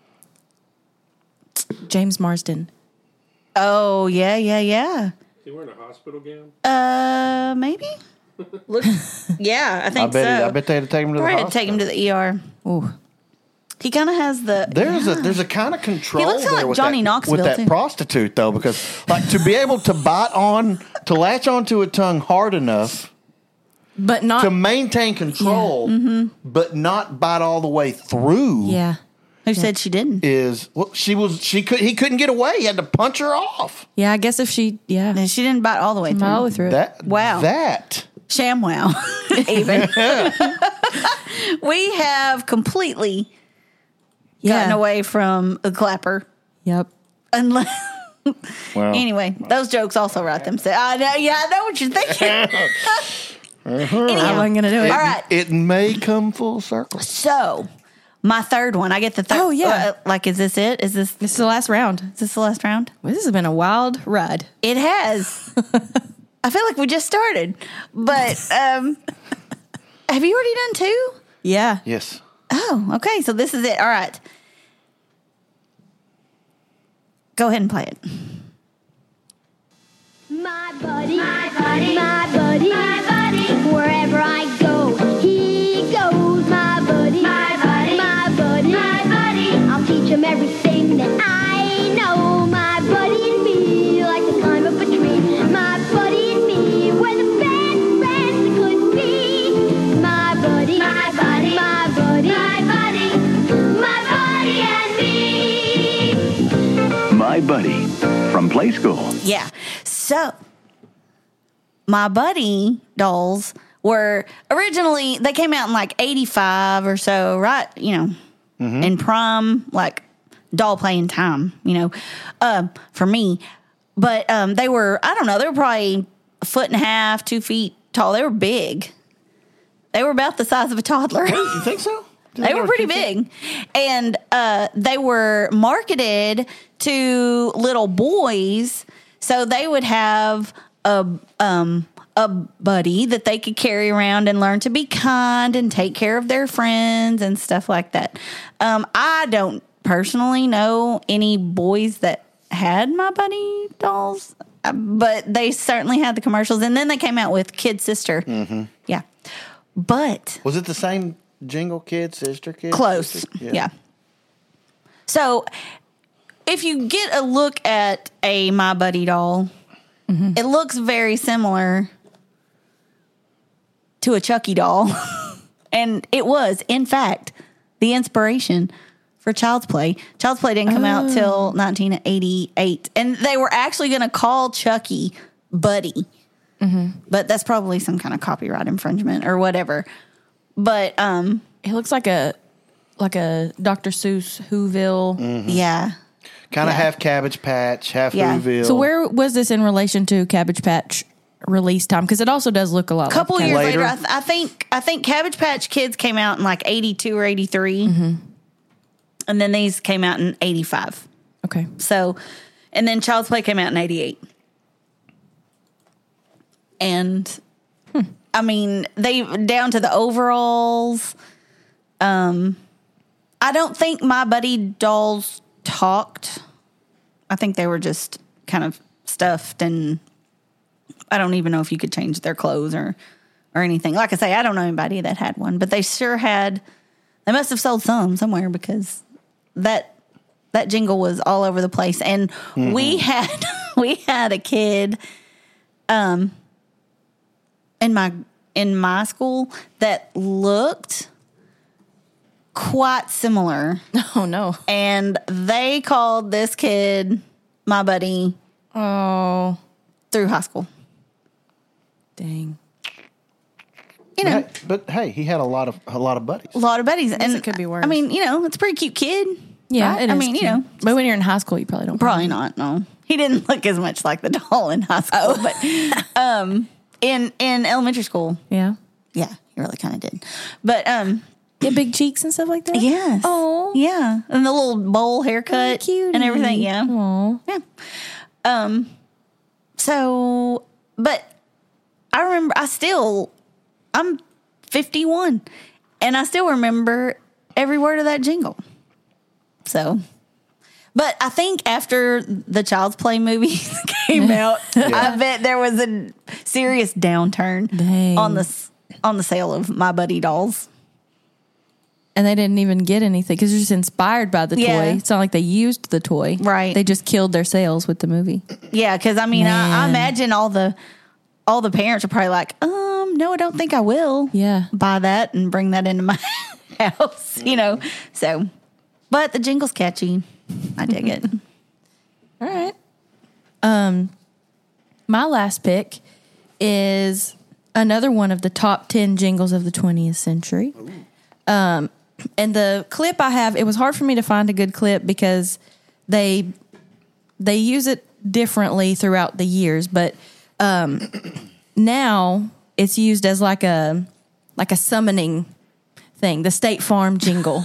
James Marsden. Oh yeah, yeah, yeah. Is he wearing a hospital gown? Uh, maybe. Look. Yeah, I I think bet, so. he, I bet they had to take him to the Probably had hospital. to take him to the E R. Ooh. He kind of has the. There's yeah. a there's a kind of control He looks kinda there like with Johnny that, Knoxville, with that too. prostitute though, because like to be able to bite on to latch onto a tongue hard enough But not. to maintain control, but not bite all the way through. yeah. Who said she didn't? Is well, she was she could he couldn't get away. He had to punch her off. Yeah, I guess if she, yeah. No, she didn't bite all the way through. All the way through it. That Wow. that ShamWow. Even. We have completely gotten Yeah. away from the clapper. Yep. Unless. well, Anyway, those jokes also write themselves. I know. Yeah, I know what you're thinking. I Anyhow, wasn't going to do it. all right. it may come full circle. So, my third one. I get the third. Oh, yeah. uh, like, is this it? Is this This is the last round. is this the last round? Well, this has been a wild ride. It has. I feel like we just started, but um, have you already done two? Yeah. Yes. Oh, okay. So this is it. All right. Go ahead and play it. My buddy, my buddy, my buddy, my buddy. Wherever I go, he goes. My buddy, my buddy, my buddy, my buddy. I'll teach him everything that I know. My buddy and me like to climb up a tree. My buddy and me, we're the best friends that could be. My buddy, my buddy, my buddy, my buddy, my buddy and me. My Buddy from Play School. Yeah. So, my buddy dolls were originally, they came out in like eighty-five or so, right? You know, in prime, like doll playing time, you know, um, for me. But um, they were, I don't know, they were probably a foot and a half, two feet tall. They were big. They were about the size of a toddler. You think so? They were pretty big. And uh, they were marketed to little boys. So they would have a um, a buddy that they could carry around and learn to be kind and take care of their friends and stuff like that. Um, I don't personally know any boys that had My Buddy dolls. but they certainly had the commercials. And then they came out with Kid Sister. Mm-hmm. Yeah. But. Was it the same jingle, Kid Sister? Kid Close. Sister? Yeah. So if you get a look at a My Buddy doll, mm-hmm. it looks very similar to a Chucky doll. And it was, in fact, the inspiration for Child's Play. Child's Play didn't come oh. out till nineteen eighty-eight. And they were actually going to call Chucky Buddy. Mm-hmm. But that's probably some kind of copyright infringement or whatever. But um, it looks like a like a Doctor Seuss Whoville. Mm-hmm. Yeah. Kind of yeah. half Cabbage Patch, half yeah. Whoville. So where was this in relation to Cabbage Patch release time? Because it also does look a lot. A couple like years later, later, I, th- I think I think Cabbage Patch Kids came out in like eighty-two or eighty-three. Mm-hmm. And then these came out in eighty-five. Okay. So, and then Child's Play came out in eighty-eight. And, hmm. I mean, they, down to the overalls. Um, I don't think My Buddy dolls talked. I think they were just kind of stuffed, and I don't even know if you could change their clothes or, or anything. Like I say, I don't know anybody that had one, but they sure had, they must have sold some somewhere because that that jingle was all over the place. And mm-hmm. we had we had a kid um in my in my school that looked quite similar. Oh no. And they called this kid My Buddy oh through high school. Dang. You know, but, but hey, he had a lot of a lot of buddies. A lot of buddies, and it could be worse. I mean, you know, it's a pretty cute kid. Yeah, right? it is I mean, cute. you know, but when you're in high school, you probably don't. Probably not. No, he didn't look as much like the doll in high school, oh. but um, in in elementary school, yeah, yeah, he really kind of did. But um, get big cheeks and stuff like that. Yes. Oh, yeah, and the little bowl haircut, oh, and everything. Yeah. Oh, yeah. Um. So, but I remember. I still. I'm fifty-one, and I still remember every word of that jingle. So, but I think after the Child's Play movies came out, yeah. I bet there was a serious downturn Dang. on the on the sale of My Buddy dolls. And they didn't even get anything because they're just inspired by the yeah. toy. It's not like they used the toy, right? They just killed their sales with the movie. Yeah, because I mean, I, I imagine all the all the parents are probably like, um, no, I don't think I will. Yeah, buy that and bring that into my house, you know. So, but the jingle's catchy. I dig it. All right. Um, my last pick is another one of the top ten jingles of the twentieth century. Um, and the clip I have, it was hard for me to find a good clip because they they use it differently throughout the years, but um, now it's used as like a like a summoning thing. The State Farm jingle.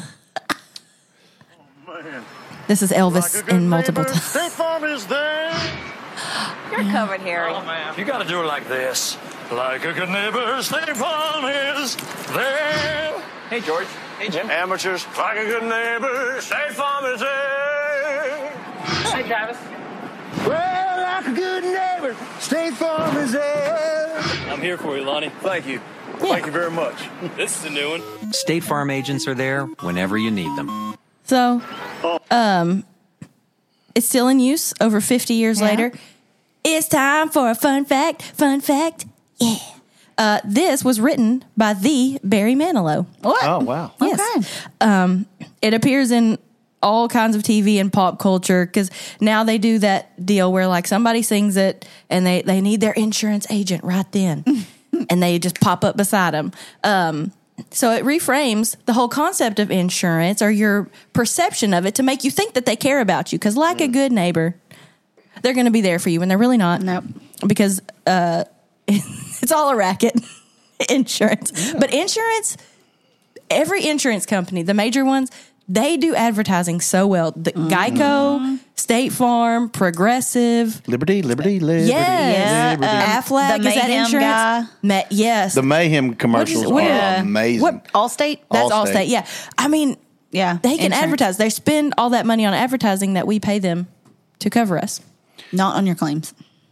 This is Elvis like in multiple neighbor, times. State Farm is there. You're covered, Harry. Oh, man. You got to do it like this. Like a good neighbor, State Farm is there. Hey, George. Hey, Jim. Amateurs, like a good neighbor, State Farm is there. Hey, Travis. Well, like a good neighbor, State Farm is there. I'm here for you, Lonnie. Thank you. Yeah. Thank you very much. This is a new one. State Farm agents are there whenever you need them. So, um, it's still in use over fifty years yeah. later. It's time for a fun fact. Fun fact. Yeah. Uh, this was written by the Barry Manilow. What? Oh, wow. Yes. Okay. Um, it appears in all kinds of T V and pop culture because now they do that deal where like somebody sings it and they, they need their insurance agent right then and they just pop up beside them. Um, so it reframes the whole concept of insurance or your perception of it to make you think that they care about you because like mm. a good neighbor, they're going to be there for you when they're really not. Nope. Because uh, it's all a racket, insurance. Yeah. But insurance, every insurance company, the major ones, they do advertising so well. The mm-hmm. Geico, State Farm, Progressive. Liberty, Liberty, Liberty. Yes. Liberty. Uh, Aflac, the is that Mayhem insurance? Guy. Ma- yes. The Mayhem commercials what is, are yeah. amazing. What, Allstate? That's Allstate. Allstate, yeah. I mean, yeah, they can insurance. advertise. They spend all that money on advertising that we pay them to cover us. Not on your claims.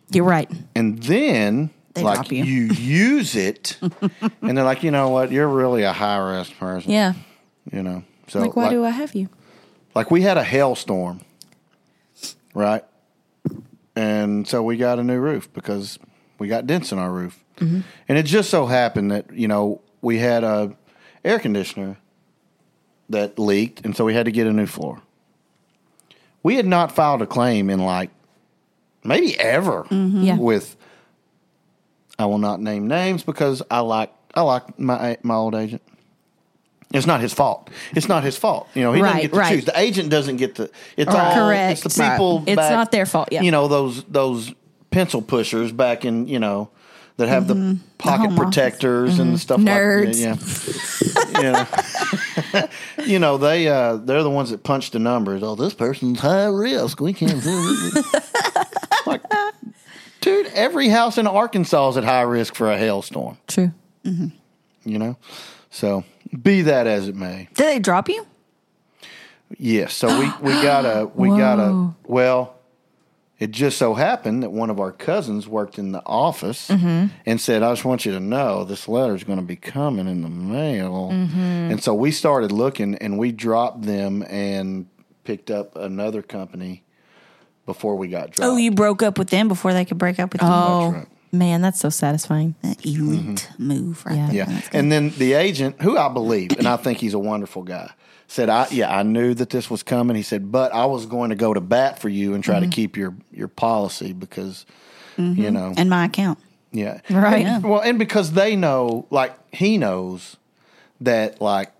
You're right. And then, They like, drop you. you use it, and they're like, you know what? You're really a high-risk person. Yeah. You know? So, Like, why do I have you? Like, we had a hailstorm, right? And so we got a new roof because we got dents in our roof. Mhm. And it just so happened that, you know, we had a air conditioner that leaked, and so we had to get a new floor. We had not filed a claim in, like, maybe ever Mhm. Yeah. with, I will not name names because I like I like my my old agent. It's not his fault. It's not his fault. You know, he doesn't Right, get to right. choose. The agent doesn't get to. It's Right. all Correct. It's the people. Right. It's back- not their fault, yeah. You know those those pencil pushers back in you know that have the pocket home office. protectors and stuff Nerds. like that. Yeah. yeah. You know they uh, they're the ones that punch the numbers. Oh, this person's high risk. We can't. Like, dude, every house in Arkansas is at high risk for a hailstorm. True. You know, so be that as it may. Did they drop you? Yes. So we, we got a we got a Whoa. well, it just so happened that one of our cousins worked in the office Mm-hmm. and said, I just want you to know this letter is going to be coming in the mail. Mm-hmm. And so we started looking and we dropped them and picked up another company before we got dropped. Oh, you broke up with them before they could break up with you. Oh, right. man, that's so satisfying. That elite move right Yeah. there. Yeah. And then the agent, who I believe, and I think he's a wonderful guy, said, I yeah, I knew that this was coming. He said, but I was going to go to bat for you and try Mm-hmm. to keep your, your policy because, you know. And my account. Yeah. Right. And- well, and because they know, like, he knows that, like,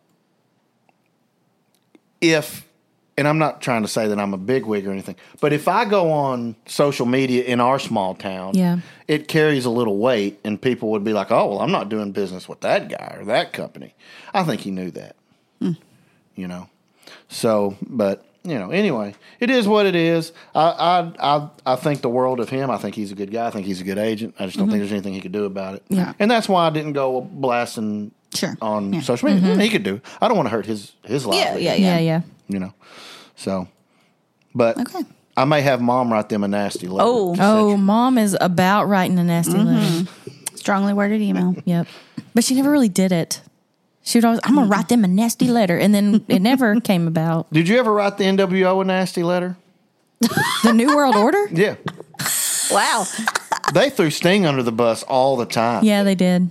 if, and I'm not trying to say that I'm a bigwig or anything, but if I go on social media in our small town, Yeah. it carries a little weight, and people would be like, oh, well, I'm not doing business with that guy or that company. I think he knew that, you know. So, but, you know, anyway, it is what it is. I, I, I, I think the world of him. I think he's a good guy. I think he's a good agent. I just don't think there's anything he could do about it. Yeah. And that's why I didn't go blasting Sure. on Yeah. social media. He could do. I don't want to hurt his his life. Yeah, yeah, Yeah, yeah. You know. So, but Okay. I may have mom write them a nasty letter. Oh. Oh, mom is about writing a nasty letter. Strongly worded email. Yep. But she never really did it. She would always, I'm going to write them a nasty letter. And then it never came about. Did you ever write the N W O a nasty letter? The New World Order? Yeah. Wow. They threw Sting under the bus all the time. Yeah, they did.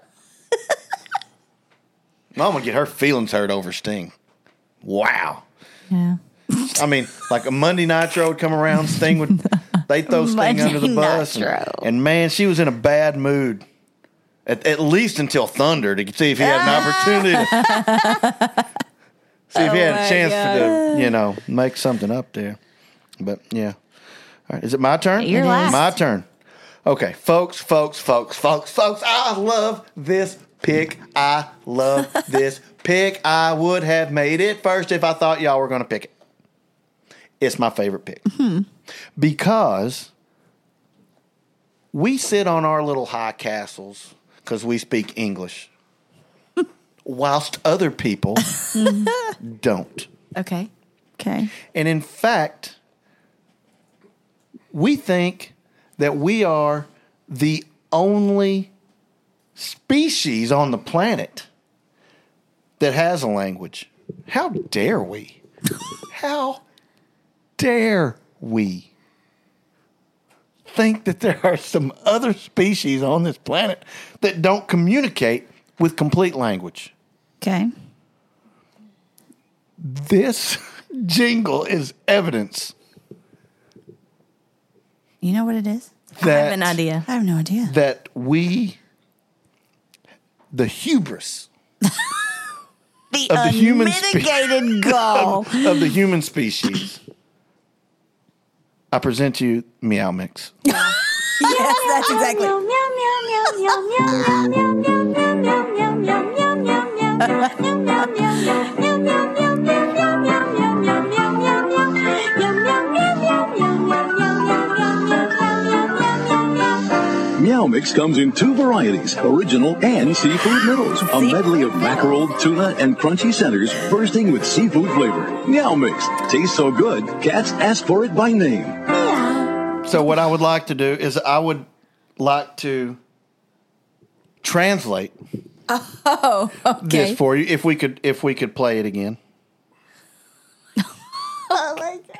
Mom would get her feelings hurt over Sting. Wow. Yeah. I mean, like a Monday Nitro would come around, Sting would, they throw Sting Monday under the bus. And, Nitro. and man, she was in a bad mood. At, at least until Thunder to see if he had an opportunity to see if he had a chance to, you know, make something up there. But yeah. All right. Is it my turn? You're It is. last. My turn. Okay. Folks, folks, folks, folks, folks. I love this pick. I love this pick. I would have made it first if I thought y'all were going to pick it. It's my favorite pick. Because we sit on our little high castles because we speak English, whilst other people don't. Okay. Okay. And in fact, we think that we are the only species on the planet that has a language. How dare we? How dare we think that there are some other species on this planet that don't communicate with complete language? Okay. This jingle is evidence You know what it is? that I have an idea. I have no idea. that we, the hubris The of the human spe- unmitigated gall. of, of the human species. I present to you Meow Mix. Yes, that's exactly. Meow Mix comes in two varieties, original and seafood minnows. A medley of mackerel, tuna, and crunchy centers bursting with seafood flavor. Meow Mix tastes so good, cats ask for it by name. So what I would like to do is I would like to translate Oh, okay. this for you if we could if we could play it again. Oh my God.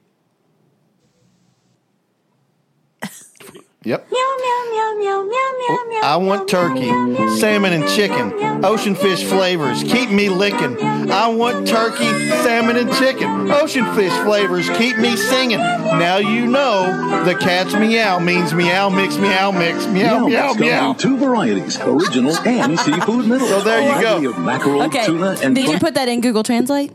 Yep. Meow, meow, meow, meow, meow, meow, meow. I want turkey, salmon and chicken, ocean fish flavors, keep me licking. I want turkey, salmon and chicken, ocean fish flavors, keep me singing. Now you know the cat's meow means meow mix, meow mix, meow, meow, Mix comes meow. in two varieties, original and seafood middle. So there you A go. medley of mackerel, Okay. tuna, and Did you crunch- put that in Google Translate?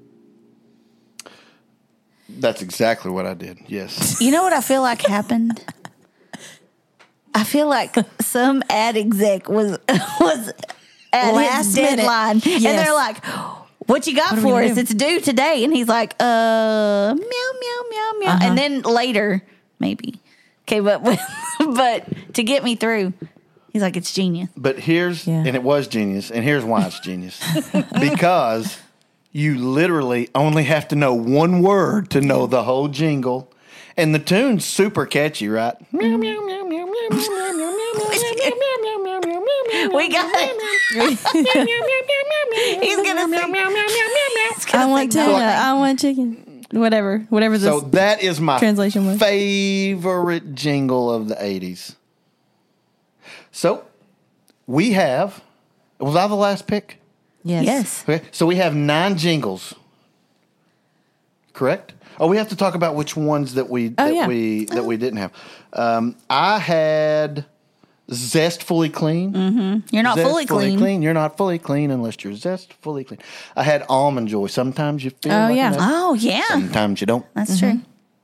That's exactly what I did. Yes. You know what I feel like happened? I feel like some ad exec was was at Last his minute. deadline, Yes. and they're like, "What you got What are we for gonna us? do?" It's due today." And he's like, "Uh, meow, meow, meow, meow." Uh-huh. And then later, maybe, okay, but but to get me through, he's like, "It's genius." But here's, Yeah. and it was genius, and here's why it's genius. Because you literally only have to know one word to know the whole jingle. And the tune's super catchy, right? Meow, meow, meow, meow, meow, meow, meow, meow, meow, meow, meow, meow, meow. We got it. He's gonna sing. I want tuna. I want chicken. Whatever. Whatever the So that is my translation was. favorite jingle of the eighties. So we have, was I the last pick? Yes. Yes. Okay, so we have nine jingles. Correct? Oh, we have to talk about which ones that we Oh, that yeah. we that we didn't have. Um, I had Zestfully Clean. Mm-hmm. You're not fully Zestfully clean. You're not fully clean unless you're zestfully clean. I had Almond Joy. Sometimes you feel Oh, like yeah. that. Oh yeah, Sometimes you don't. that's true.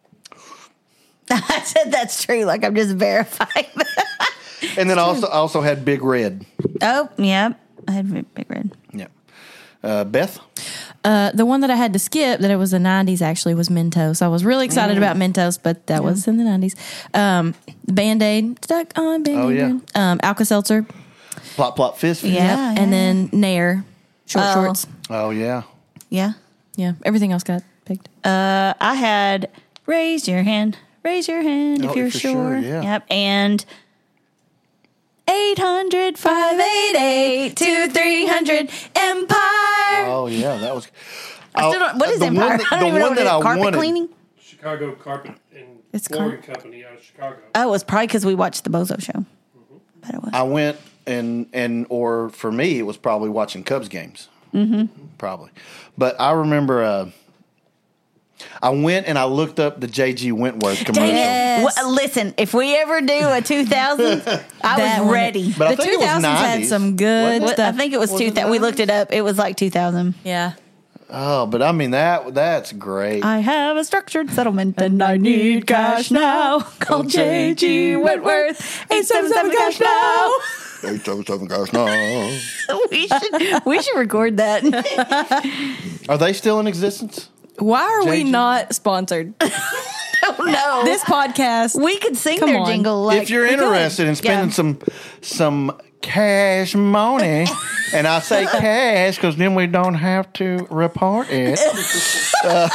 I said that's true. Like I'm just verifying. And then I also I also had Big Red. Oh yeah, I had Big Red. Yeah. Uh, Beth? Uh, the one that I had to skip that it was the nineties actually was Mentos. I was really excited Mm. about Mentos, but that was in the nineties. Um, Band-Aid, stuck on Band-Aid. Oh, yeah. Um, Alka-Seltzer. Plop Plop Fizz Fizz. Yeah. Yep. And then Nair, short Oh. shorts. Oh, yeah. Yeah. Yeah. Everything else got picked. Uh, I had raise your hand, raise your hand Oh, if you're if you're sure. sure, yeah. Yep. And eight hundred, five eight eight, two three hundred Empire. Oh, yeah. That was. I still don't, what is the Empire? One that, I don't the even know one what it that is. I Carpet wanted, cleaning? Chicago Carpet and It's Flooring car- Company out of Chicago. Oh, it's probably because we watched the Bozo show. But it was. I went and and or for me it was probably watching Cubs games. Mm-hmm. Probably, but I remember. Uh, I went and I looked up the J G Wentworth commercial. Dang it. Well, listen, if we ever do a two thousand, I That was one- ready. But I the think it was two thousands had nineties. some good What- stuff. I think it was, Was two it thousand. We looked it up. It was like two thousand. yeah. Oh, but I mean that that's great. I have a structured settlement and I need cash now. Call J G Wentworth. eight seven seven cash now. Eight seven seven guys. No, we should we should record that. are they still in existence? Why are J we G? not sponsored? Oh no. This podcast. we could sing Come their on. jingle like if you're we could. interested in spending Yeah. some some cash money, and I say cash because then we don't have to report it. Uh,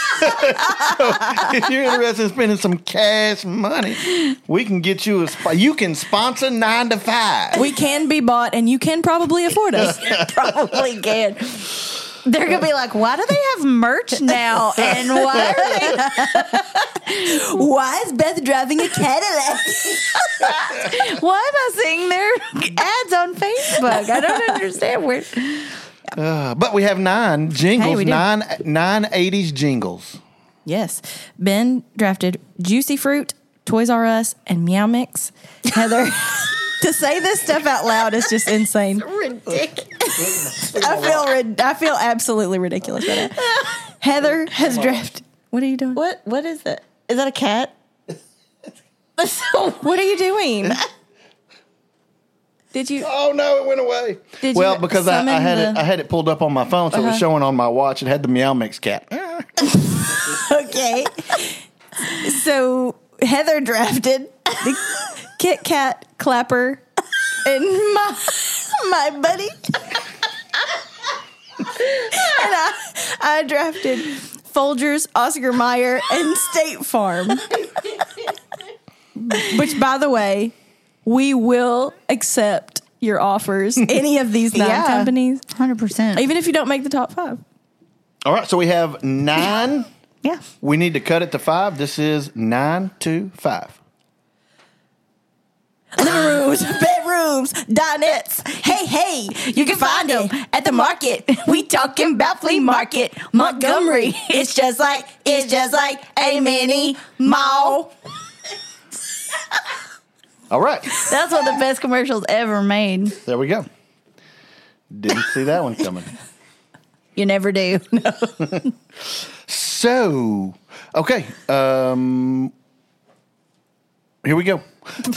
if you're interested in spending some cash money, we can get you a spot. You can sponsor nine to five. We can be bought, and you can probably afford us. probably can. They're gonna be like, why do they have merch now? And why are they Why is Beth driving a Cadillac? why am I seeing their ads on Facebook? I don't understand where Uh, but we have nine jingles, Hey, we do. nine nine eighties jingles. Yes. Ben drafted Juicy Fruit, Toys R Us, and Meow Mix. Heather, to say this stuff out loud is just insane. ridiculous. I feel rid- I feel absolutely ridiculous right now. Heather has drafted. What are you doing? What what is that? Is that a cat? So What are you doing? Did you? Oh no, it went away. Did well, you because I, I summon had it, the- I had it pulled up on my phone, so it was Uh-huh. showing on my watch. It had the Meow Mix cat. Okay. So Heather drafted the Kit Kat Clapper and my my buddy. And I, I drafted Folgers, Oscar Mayer, and State Farm. Which, by the way, we will accept your offers. Any of these nine Yeah. companies, one hundred percent. even if you don't make the top five. All right, so we have nine. Yeah. We need to cut it to five. This is nine to five. Living rooms, bedrooms, dinettes. Hey, hey, you can find them at the market. We talking about flea market, Montgomery. It's just like, it's just like a mini mall. All right, That's one of the best commercials ever made. there we go. Didn't see that one coming. You never do. So, okay. Um, here we go.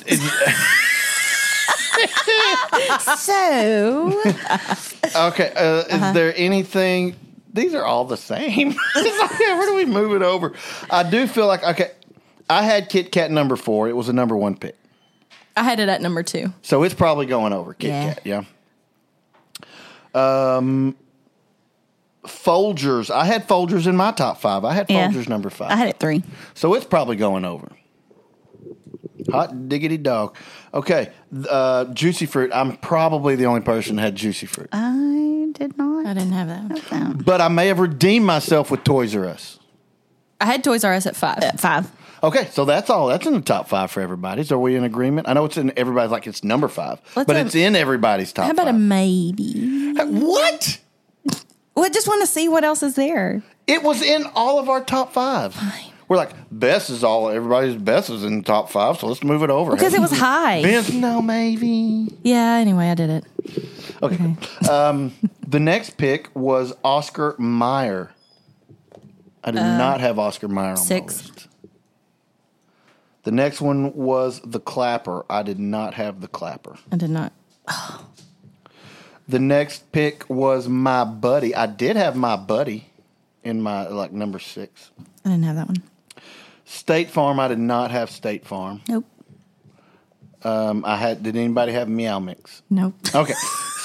So, Okay, uh, is there anything? These are all the same. It's like, yeah, where do we move it over? I do feel like, okay, I had Kit Kat number four. It was a number one pick. I had it at number two. So it's probably going over Kit Yeah. Kat, yeah. Um, Folgers. I had Folgers in my top five. I had Yeah. Folgers number five. I had it three. So it's probably going over. Hot diggity dog. Okay, uh, Juicy Fruit. I'm probably the only person that had Juicy Fruit. I did not. I didn't have that. But I may have redeemed myself with Toys R Us. I had Toys R Us at five. At five. Okay, so that's all. That's in the top five for everybody's. Are we in agreement? I know it's in everybody's, like it's number five, Let's but have- it's in everybody's top How about five. a maybe? What? Well, I just want to see what else is there. It was in all of our top five. We're like, best is all, everybody's best is in the top five, so let's move it over. Because it was high. Vince, no, maybe. Yeah, anyway, I did it. Okay. Um, the next pick was Oscar Mayer. I did Uh, not have Oscar Mayer on six. my list. The next one was The Clapper. I did not have The Clapper. I did not. The next pick was My Buddy. I did have My Buddy in my, like, number six. I didn't have that one. State Farm. I did not have State Farm. Nope. Um, I had. Did anybody have Meow Mix? Nope. Okay.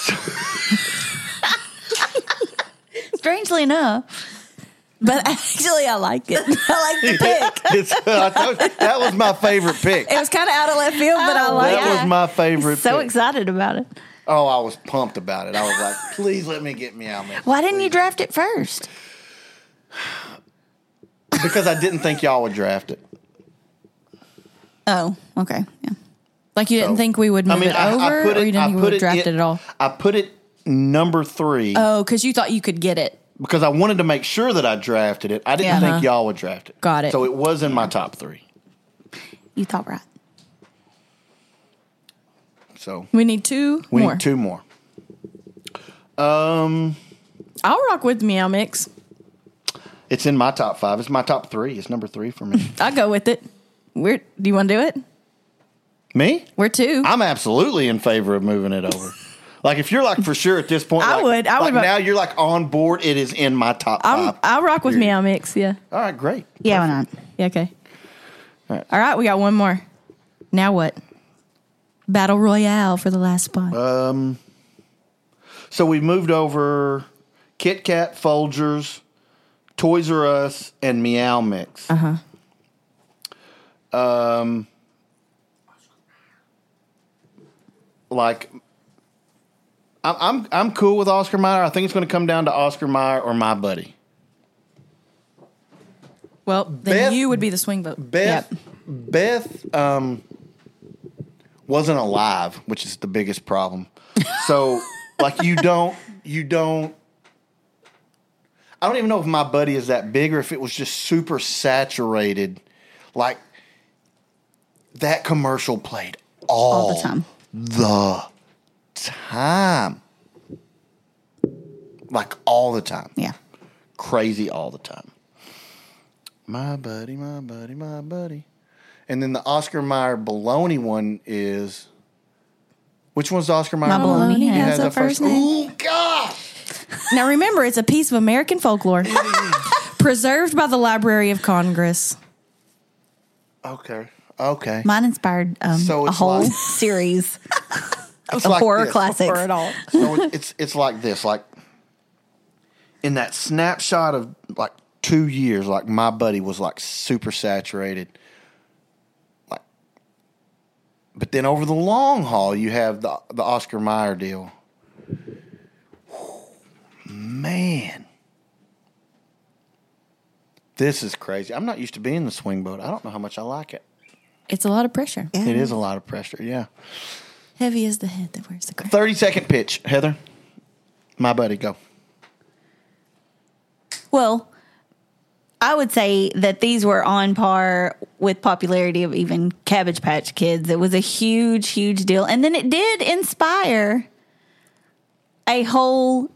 Strangely enough. But actually, I like it. I like the pick. It's, I told you, that was my favorite pick. It was kind of out of left field, but I Oh, like That it. was my favorite So pick. excited about it. Oh, I was pumped about it. I was like, please let me get Meow Mix. Why didn't you draft it first? Because I didn't think y'all would draft it. Oh, okay. Yeah. Like you didn't So, think we would move I mean, it I, over, I put it, or you didn't I think we put would it draft in- it at all? I put it number three Oh, because you thought you could get it. because I wanted to make sure that I drafted it. I didn't Yeah. think Uh-huh. y'all would draft it. Got it. So it was in my top three. You thought right. So We need two we more. need two more. Um, I'll rock with Meow Mix. it's in my top five. It's my top three. It's number three for me. I'll go with it. We're, do you want to do it? Me? We're two. I'm absolutely in favor of moving it over. Like if you're like for sure at this point, I like, would. I like would. now you're like on board. It is in my top I'm, five. I'll rock with Period. Meow Mix. Yeah. All right, great. Yeah, why not? Yeah. Okay. All right. All right. We got one more. Now what? Battle Royale for the last spot. Um, so we moved over Kit Kat, Folgers, Toys R Us, and Meow Mix. Uh huh. Um, like, I'm I'm I'm cool with Oscar Mayer. I think it's going to come down to Oscar Mayer or My Buddy. Well, then Beth- you would be the swing vote. Beth Beth um, wasn't alive, which is the biggest problem. So, like, you don't you don't. I don't even know if My Buddy is that big or if it was just super saturated. Like, that commercial played all, All the time. The time. Like, all the time. Yeah. Crazy all the time. My buddy, my buddy, my buddy. And then the Oscar Mayer baloney one is. Which one's the Oscar Mayer My baloney He has that a first name. Oh, God! Now remember, it's a piece of American folklore preserved by the Library of Congress. Okay. Okay. Mine inspired um, So a it's whole like- series It's of like horror this. classics. For it all. So it- it's it's like this, like in that snapshot of like two years, like My Buddy was like super saturated, like But then over the long haul, you have the the Oscar Mayer deal. Man. This is crazy. I'm not used to being in the swing boat. I don't know how much I like it. It's a lot of pressure. Yeah. It is a lot of pressure, yeah. Heavy as the head that wears the crown. thirty-second pitch. Heather, my buddy, go. Well, I would say that these were on par with popularity of even Cabbage Patch Kids. It was a huge, huge deal. And then it did inspire a whole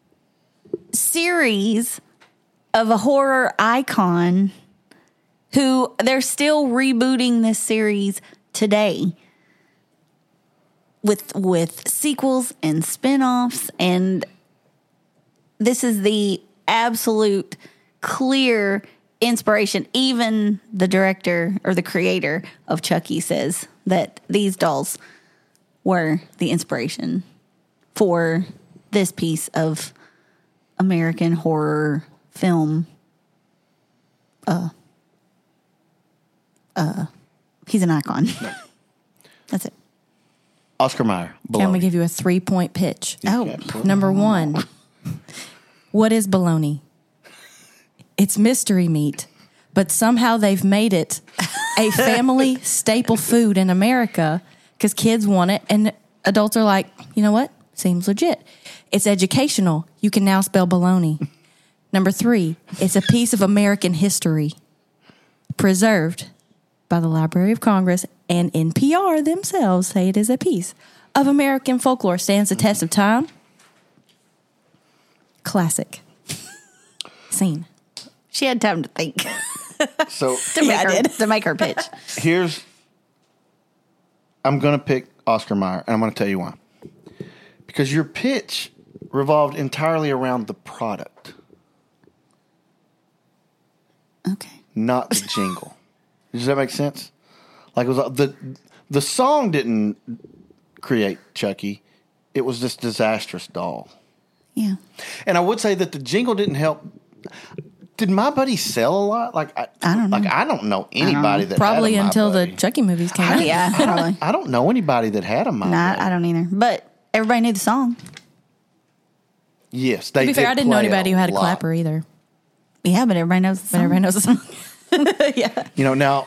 series of a horror icon who they're still rebooting this series today with with sequels and spin-offs, and this is the absolute clear inspiration. Even the director or the creator of Chucky says that these dolls were the inspiration for this piece of American horror film. Uh, uh, he's an icon. That's it. Oscar Mayer. Can we give you a three-point pitch? Oh, number one. What is bologna? It's mystery meat, but somehow they've made it a family staple food in America because kids want it, and adults are like, you know what? Seems legit. It's educational. You can now spell bologna. Number three, it's a piece of American history preserved by the Library of Congress, and N P R themselves say it is a piece of American folklore. Stands the test of time. Classic. Scene. She had time to think. So to, make her, to make her pitch. Here's, I'm going to pick Oscar Mayer, and I'm going to tell you why. Because your pitch revolved entirely around the product. Okay. Not the jingle. Does that make sense? Like it was the the song didn't create Chucky. It was this disastrous doll. Yeah. And I would say that the jingle didn't help. Did My Buddy sell a lot? Like I, I don't know. Like I don't know anybody don't know. that Probably had a My until Buddy. the Chucky movies came out. Yeah, probably. I don't know anybody that had a My Nah, Buddy. I don't either. But everybody knew the song. Yes, they To be fair, did I didn't know play anybody it who had a lot. clapper either. Yeah, but everybody knows the song. But everybody knows the song. Yeah. You know, now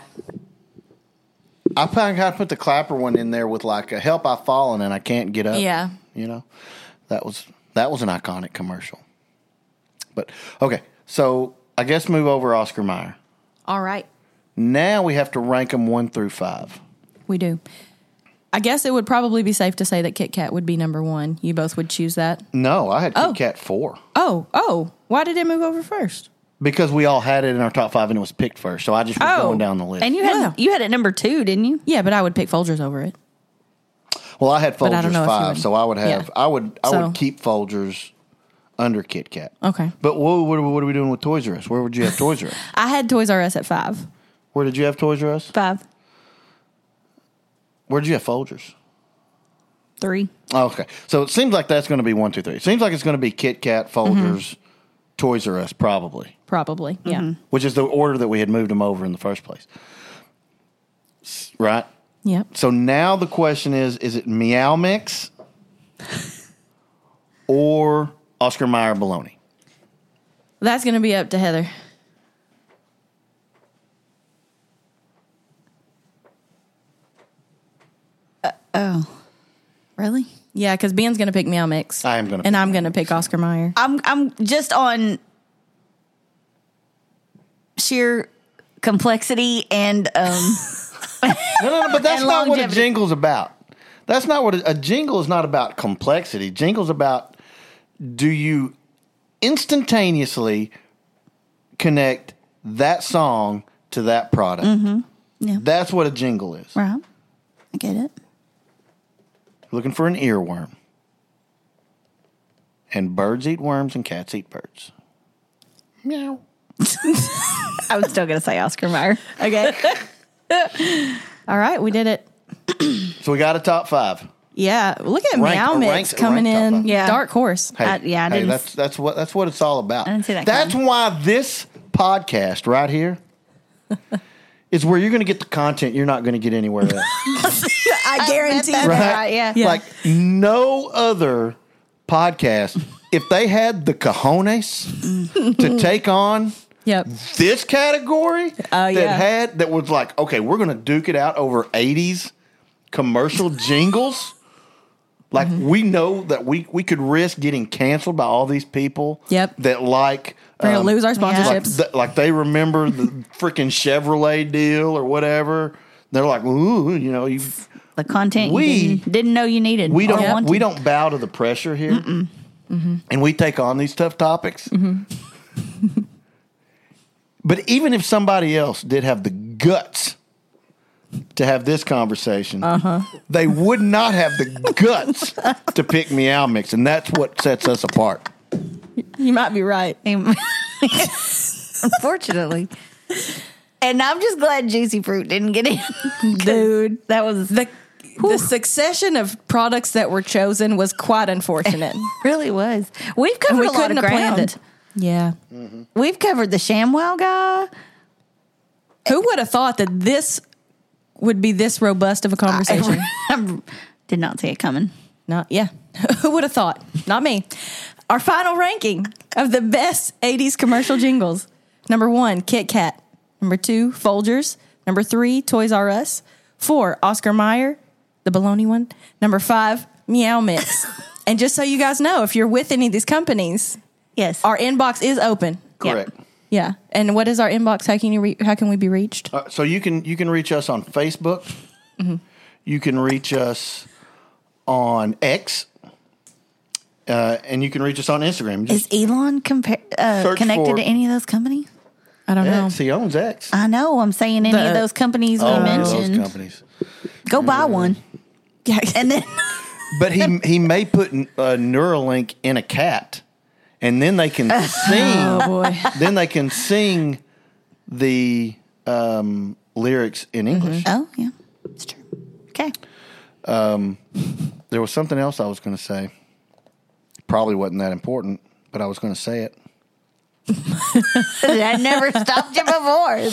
I kind of put the clapper one in there with like a "Help I've Fallen and I Can't Get Up." Yeah. You know, that was that was an iconic commercial. But okay, so I guess move over Oscar Mayer. All right. Now we have to rank them one through five. We do. I guess it would probably be safe to say that Kit Kat would be number one. You both would choose that? No, I had Kit Oh. Kat four Oh, oh. Why did it move over first? because we all had it in our top five and it was picked first. So I just was Oh. going down the list. And you had Wow. you had it number two, didn't you? Yeah, but I would pick Folgers over it. well, I had But I don't Folgers know if you five, would- so I would have yeah. I would I So- would keep Folgers under Kit Kat. Okay. But what, what, what are we doing with Toys R Us? Where would you have Toys R Us? I had Toys R Us at five. Where did you have Toys R Us? Five. Where did you have Folgers? Three. Oh, okay. So it seems like that's going to be one, two, three. It seems like it's going to be Kit Kat, Folgers, Mm-hmm. Toys R Us, probably, Probably. Yeah. which is the order that we had moved them over in the first place. S- Right? Yep. So now the question is, is it Meow Mix or Oscar Mayer Bologna? That's going to be up to Heather. Oh. Really? Yeah, because Ben's going to pick Meow Mix. I am going to And I'm going to pick Oscar Mayer. I'm I'm just on sheer complexity and um No, no, no, but that's And not what a longevity. jingle's about. That's not what a, a jingle is not about complexity. Jingle's about, do you instantaneously connect that song to that product? Mm-hmm. Yeah. That's what a jingle is. Right. I get it. Looking for an earworm. And birds eat worms and cats eat birds. Meow. I was still gonna say Oscar Mayer. Okay. All right, we did it. So we got a top five. Yeah, look at Rank- Meow a Mix ranked- coming ranked top in. five. Yeah. Dark horse. Hey, I- yeah, I hey, didn't- that's that's what that's what it's all about. I didn't see that That's coming. why this podcast right here is where you're going to get the content you're not going to get anywhere else. I guarantee that's that. right, yeah. Yeah. Like no other podcast, if they had the cojones to take on Yep. this category Oh, that yeah. had that was like, okay, we're gonna duke it out over eighties commercial jingles. Like we know that we we could risk getting canceled by all these people. Yep. That like We're gonna um, lose our like, sponsorships. th- like they remember the freaking Chevrolet deal or whatever. They're like, ooh, you know, you. The content We- you didn't, didn't know you needed. We or don't wanted. we don't bow to the pressure here, Mm-hmm. and we take on these tough topics. Mm-hmm. But even if somebody else did have the guts to have this conversation, Uh-huh. they would not have the guts to pick Meow Mix, and that's what sets us apart. You might be right. Unfortunately. And I'm just glad Juicy Fruit didn't get in. Dude. That was The the succession of products that were chosen was quite unfortunate. really was. We've And covered we a lot couldn't of have planned ground. it. Yeah. We've covered the ShamWow guy. Who would have thought that this would be this robust of a conversation? I did not see it coming. Not, yeah. Who would have thought? Not me. Our final ranking of the best eighties commercial jingles. Number one, Kit Kat. Number two, Folgers. Number three, Toys R Us. Four, Oscar Mayer, the baloney one. Number five, Meow Mix. And just so you guys know, if you're with any of these companies, yes, our inbox is open. Correct. Yeah. And what is our inbox? How can you re- how can we be reached? Uh, so you can you can reach us on Facebook. Mm-hmm. You can reach us on X, uh, and you can reach us on Instagram. Is Elon compa- uh, Search connected for- to any of those companies? I don't know. X. He owns X. I know. I'm saying any The- of those companies we Oh, mentioned. those companies. Go buy one. Yeah. And then But he he may put uh, Neuralink in a cat, and then they can sing. Oh, boy. Then they can sing the um, lyrics in English. oh yeah, it's true. Okay. Um, there was something else I was going to say. Probably wasn't that important, but I was going to say it. I never stopped you before.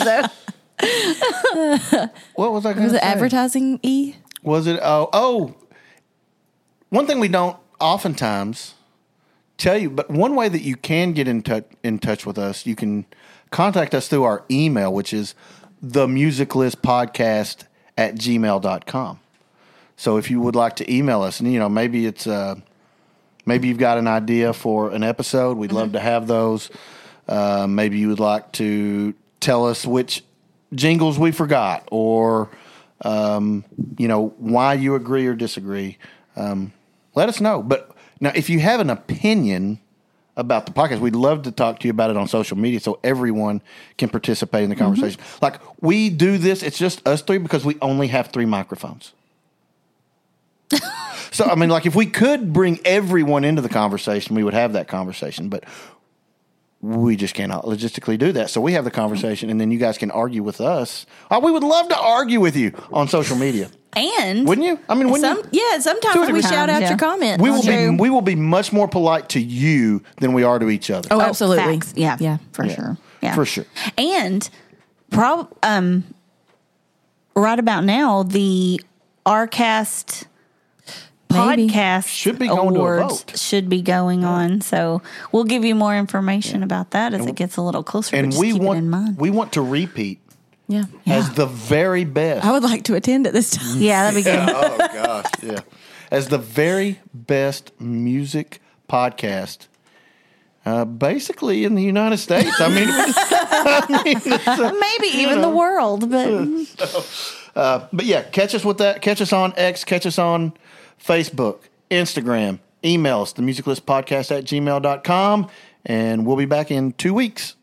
So What was I going Was to it say? advertising E? Was it? Oh, oh. One thing we don't oftentimes tell you, but one way that you can get in touch in touch with us, you can contact us through our email, which is the music list podcast at gmail dot com. So if you would like to email us, and you know, maybe it's uh, maybe you've got an idea for an episode, we'd love to have those. Uh, maybe you would like to tell us which jingles we forgot, or um, you know, why you agree or disagree. Um, let us know. But now, if you have an opinion about the podcast, we'd love to talk to you about it on social media so everyone can participate in the conversation. Like, we do this, it's just us three because we only have three microphones. So, I mean, like, if we could bring everyone into the conversation, we would have that conversation. But we just cannot logistically do that. So we have the conversation, and then you guys can argue with us. Oh, we would love to argue with you on social media. and Wouldn't you? I mean, wouldn't Some, you? yeah, sometimes we shout out yeah. your comments. We will True. be we will be much more polite to you than we are to each other. Oh, absolutely. facts. Yeah, Yeah. for sure. Yeah, For sure. And prob um, right about now, the Rcast Maybe. podcast Should be going to a awards vote. should be going on. So we'll give you more information about that as it gets a little closer. And but just we keep it in want mind. we want to repeat Yeah. as the very best. I would like to attend at this time. Yeah, that'd be good. oh gosh, yeah. As the very best music podcast, uh, basically in the United States. I mean, I mean it's, uh, Maybe even the world, but uh, but yeah, catch us with that. Catch us on X. Catch us on Facebook, Instagram. Email us, the music list podcast at gmail dot com, and we'll be back in two weeks.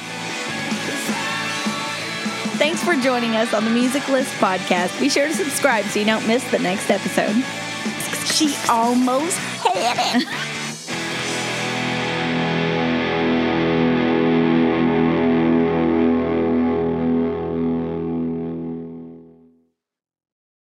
Thanks for joining us on the Music List podcast. Be sure to subscribe so you don't miss the next episode. she almost had it.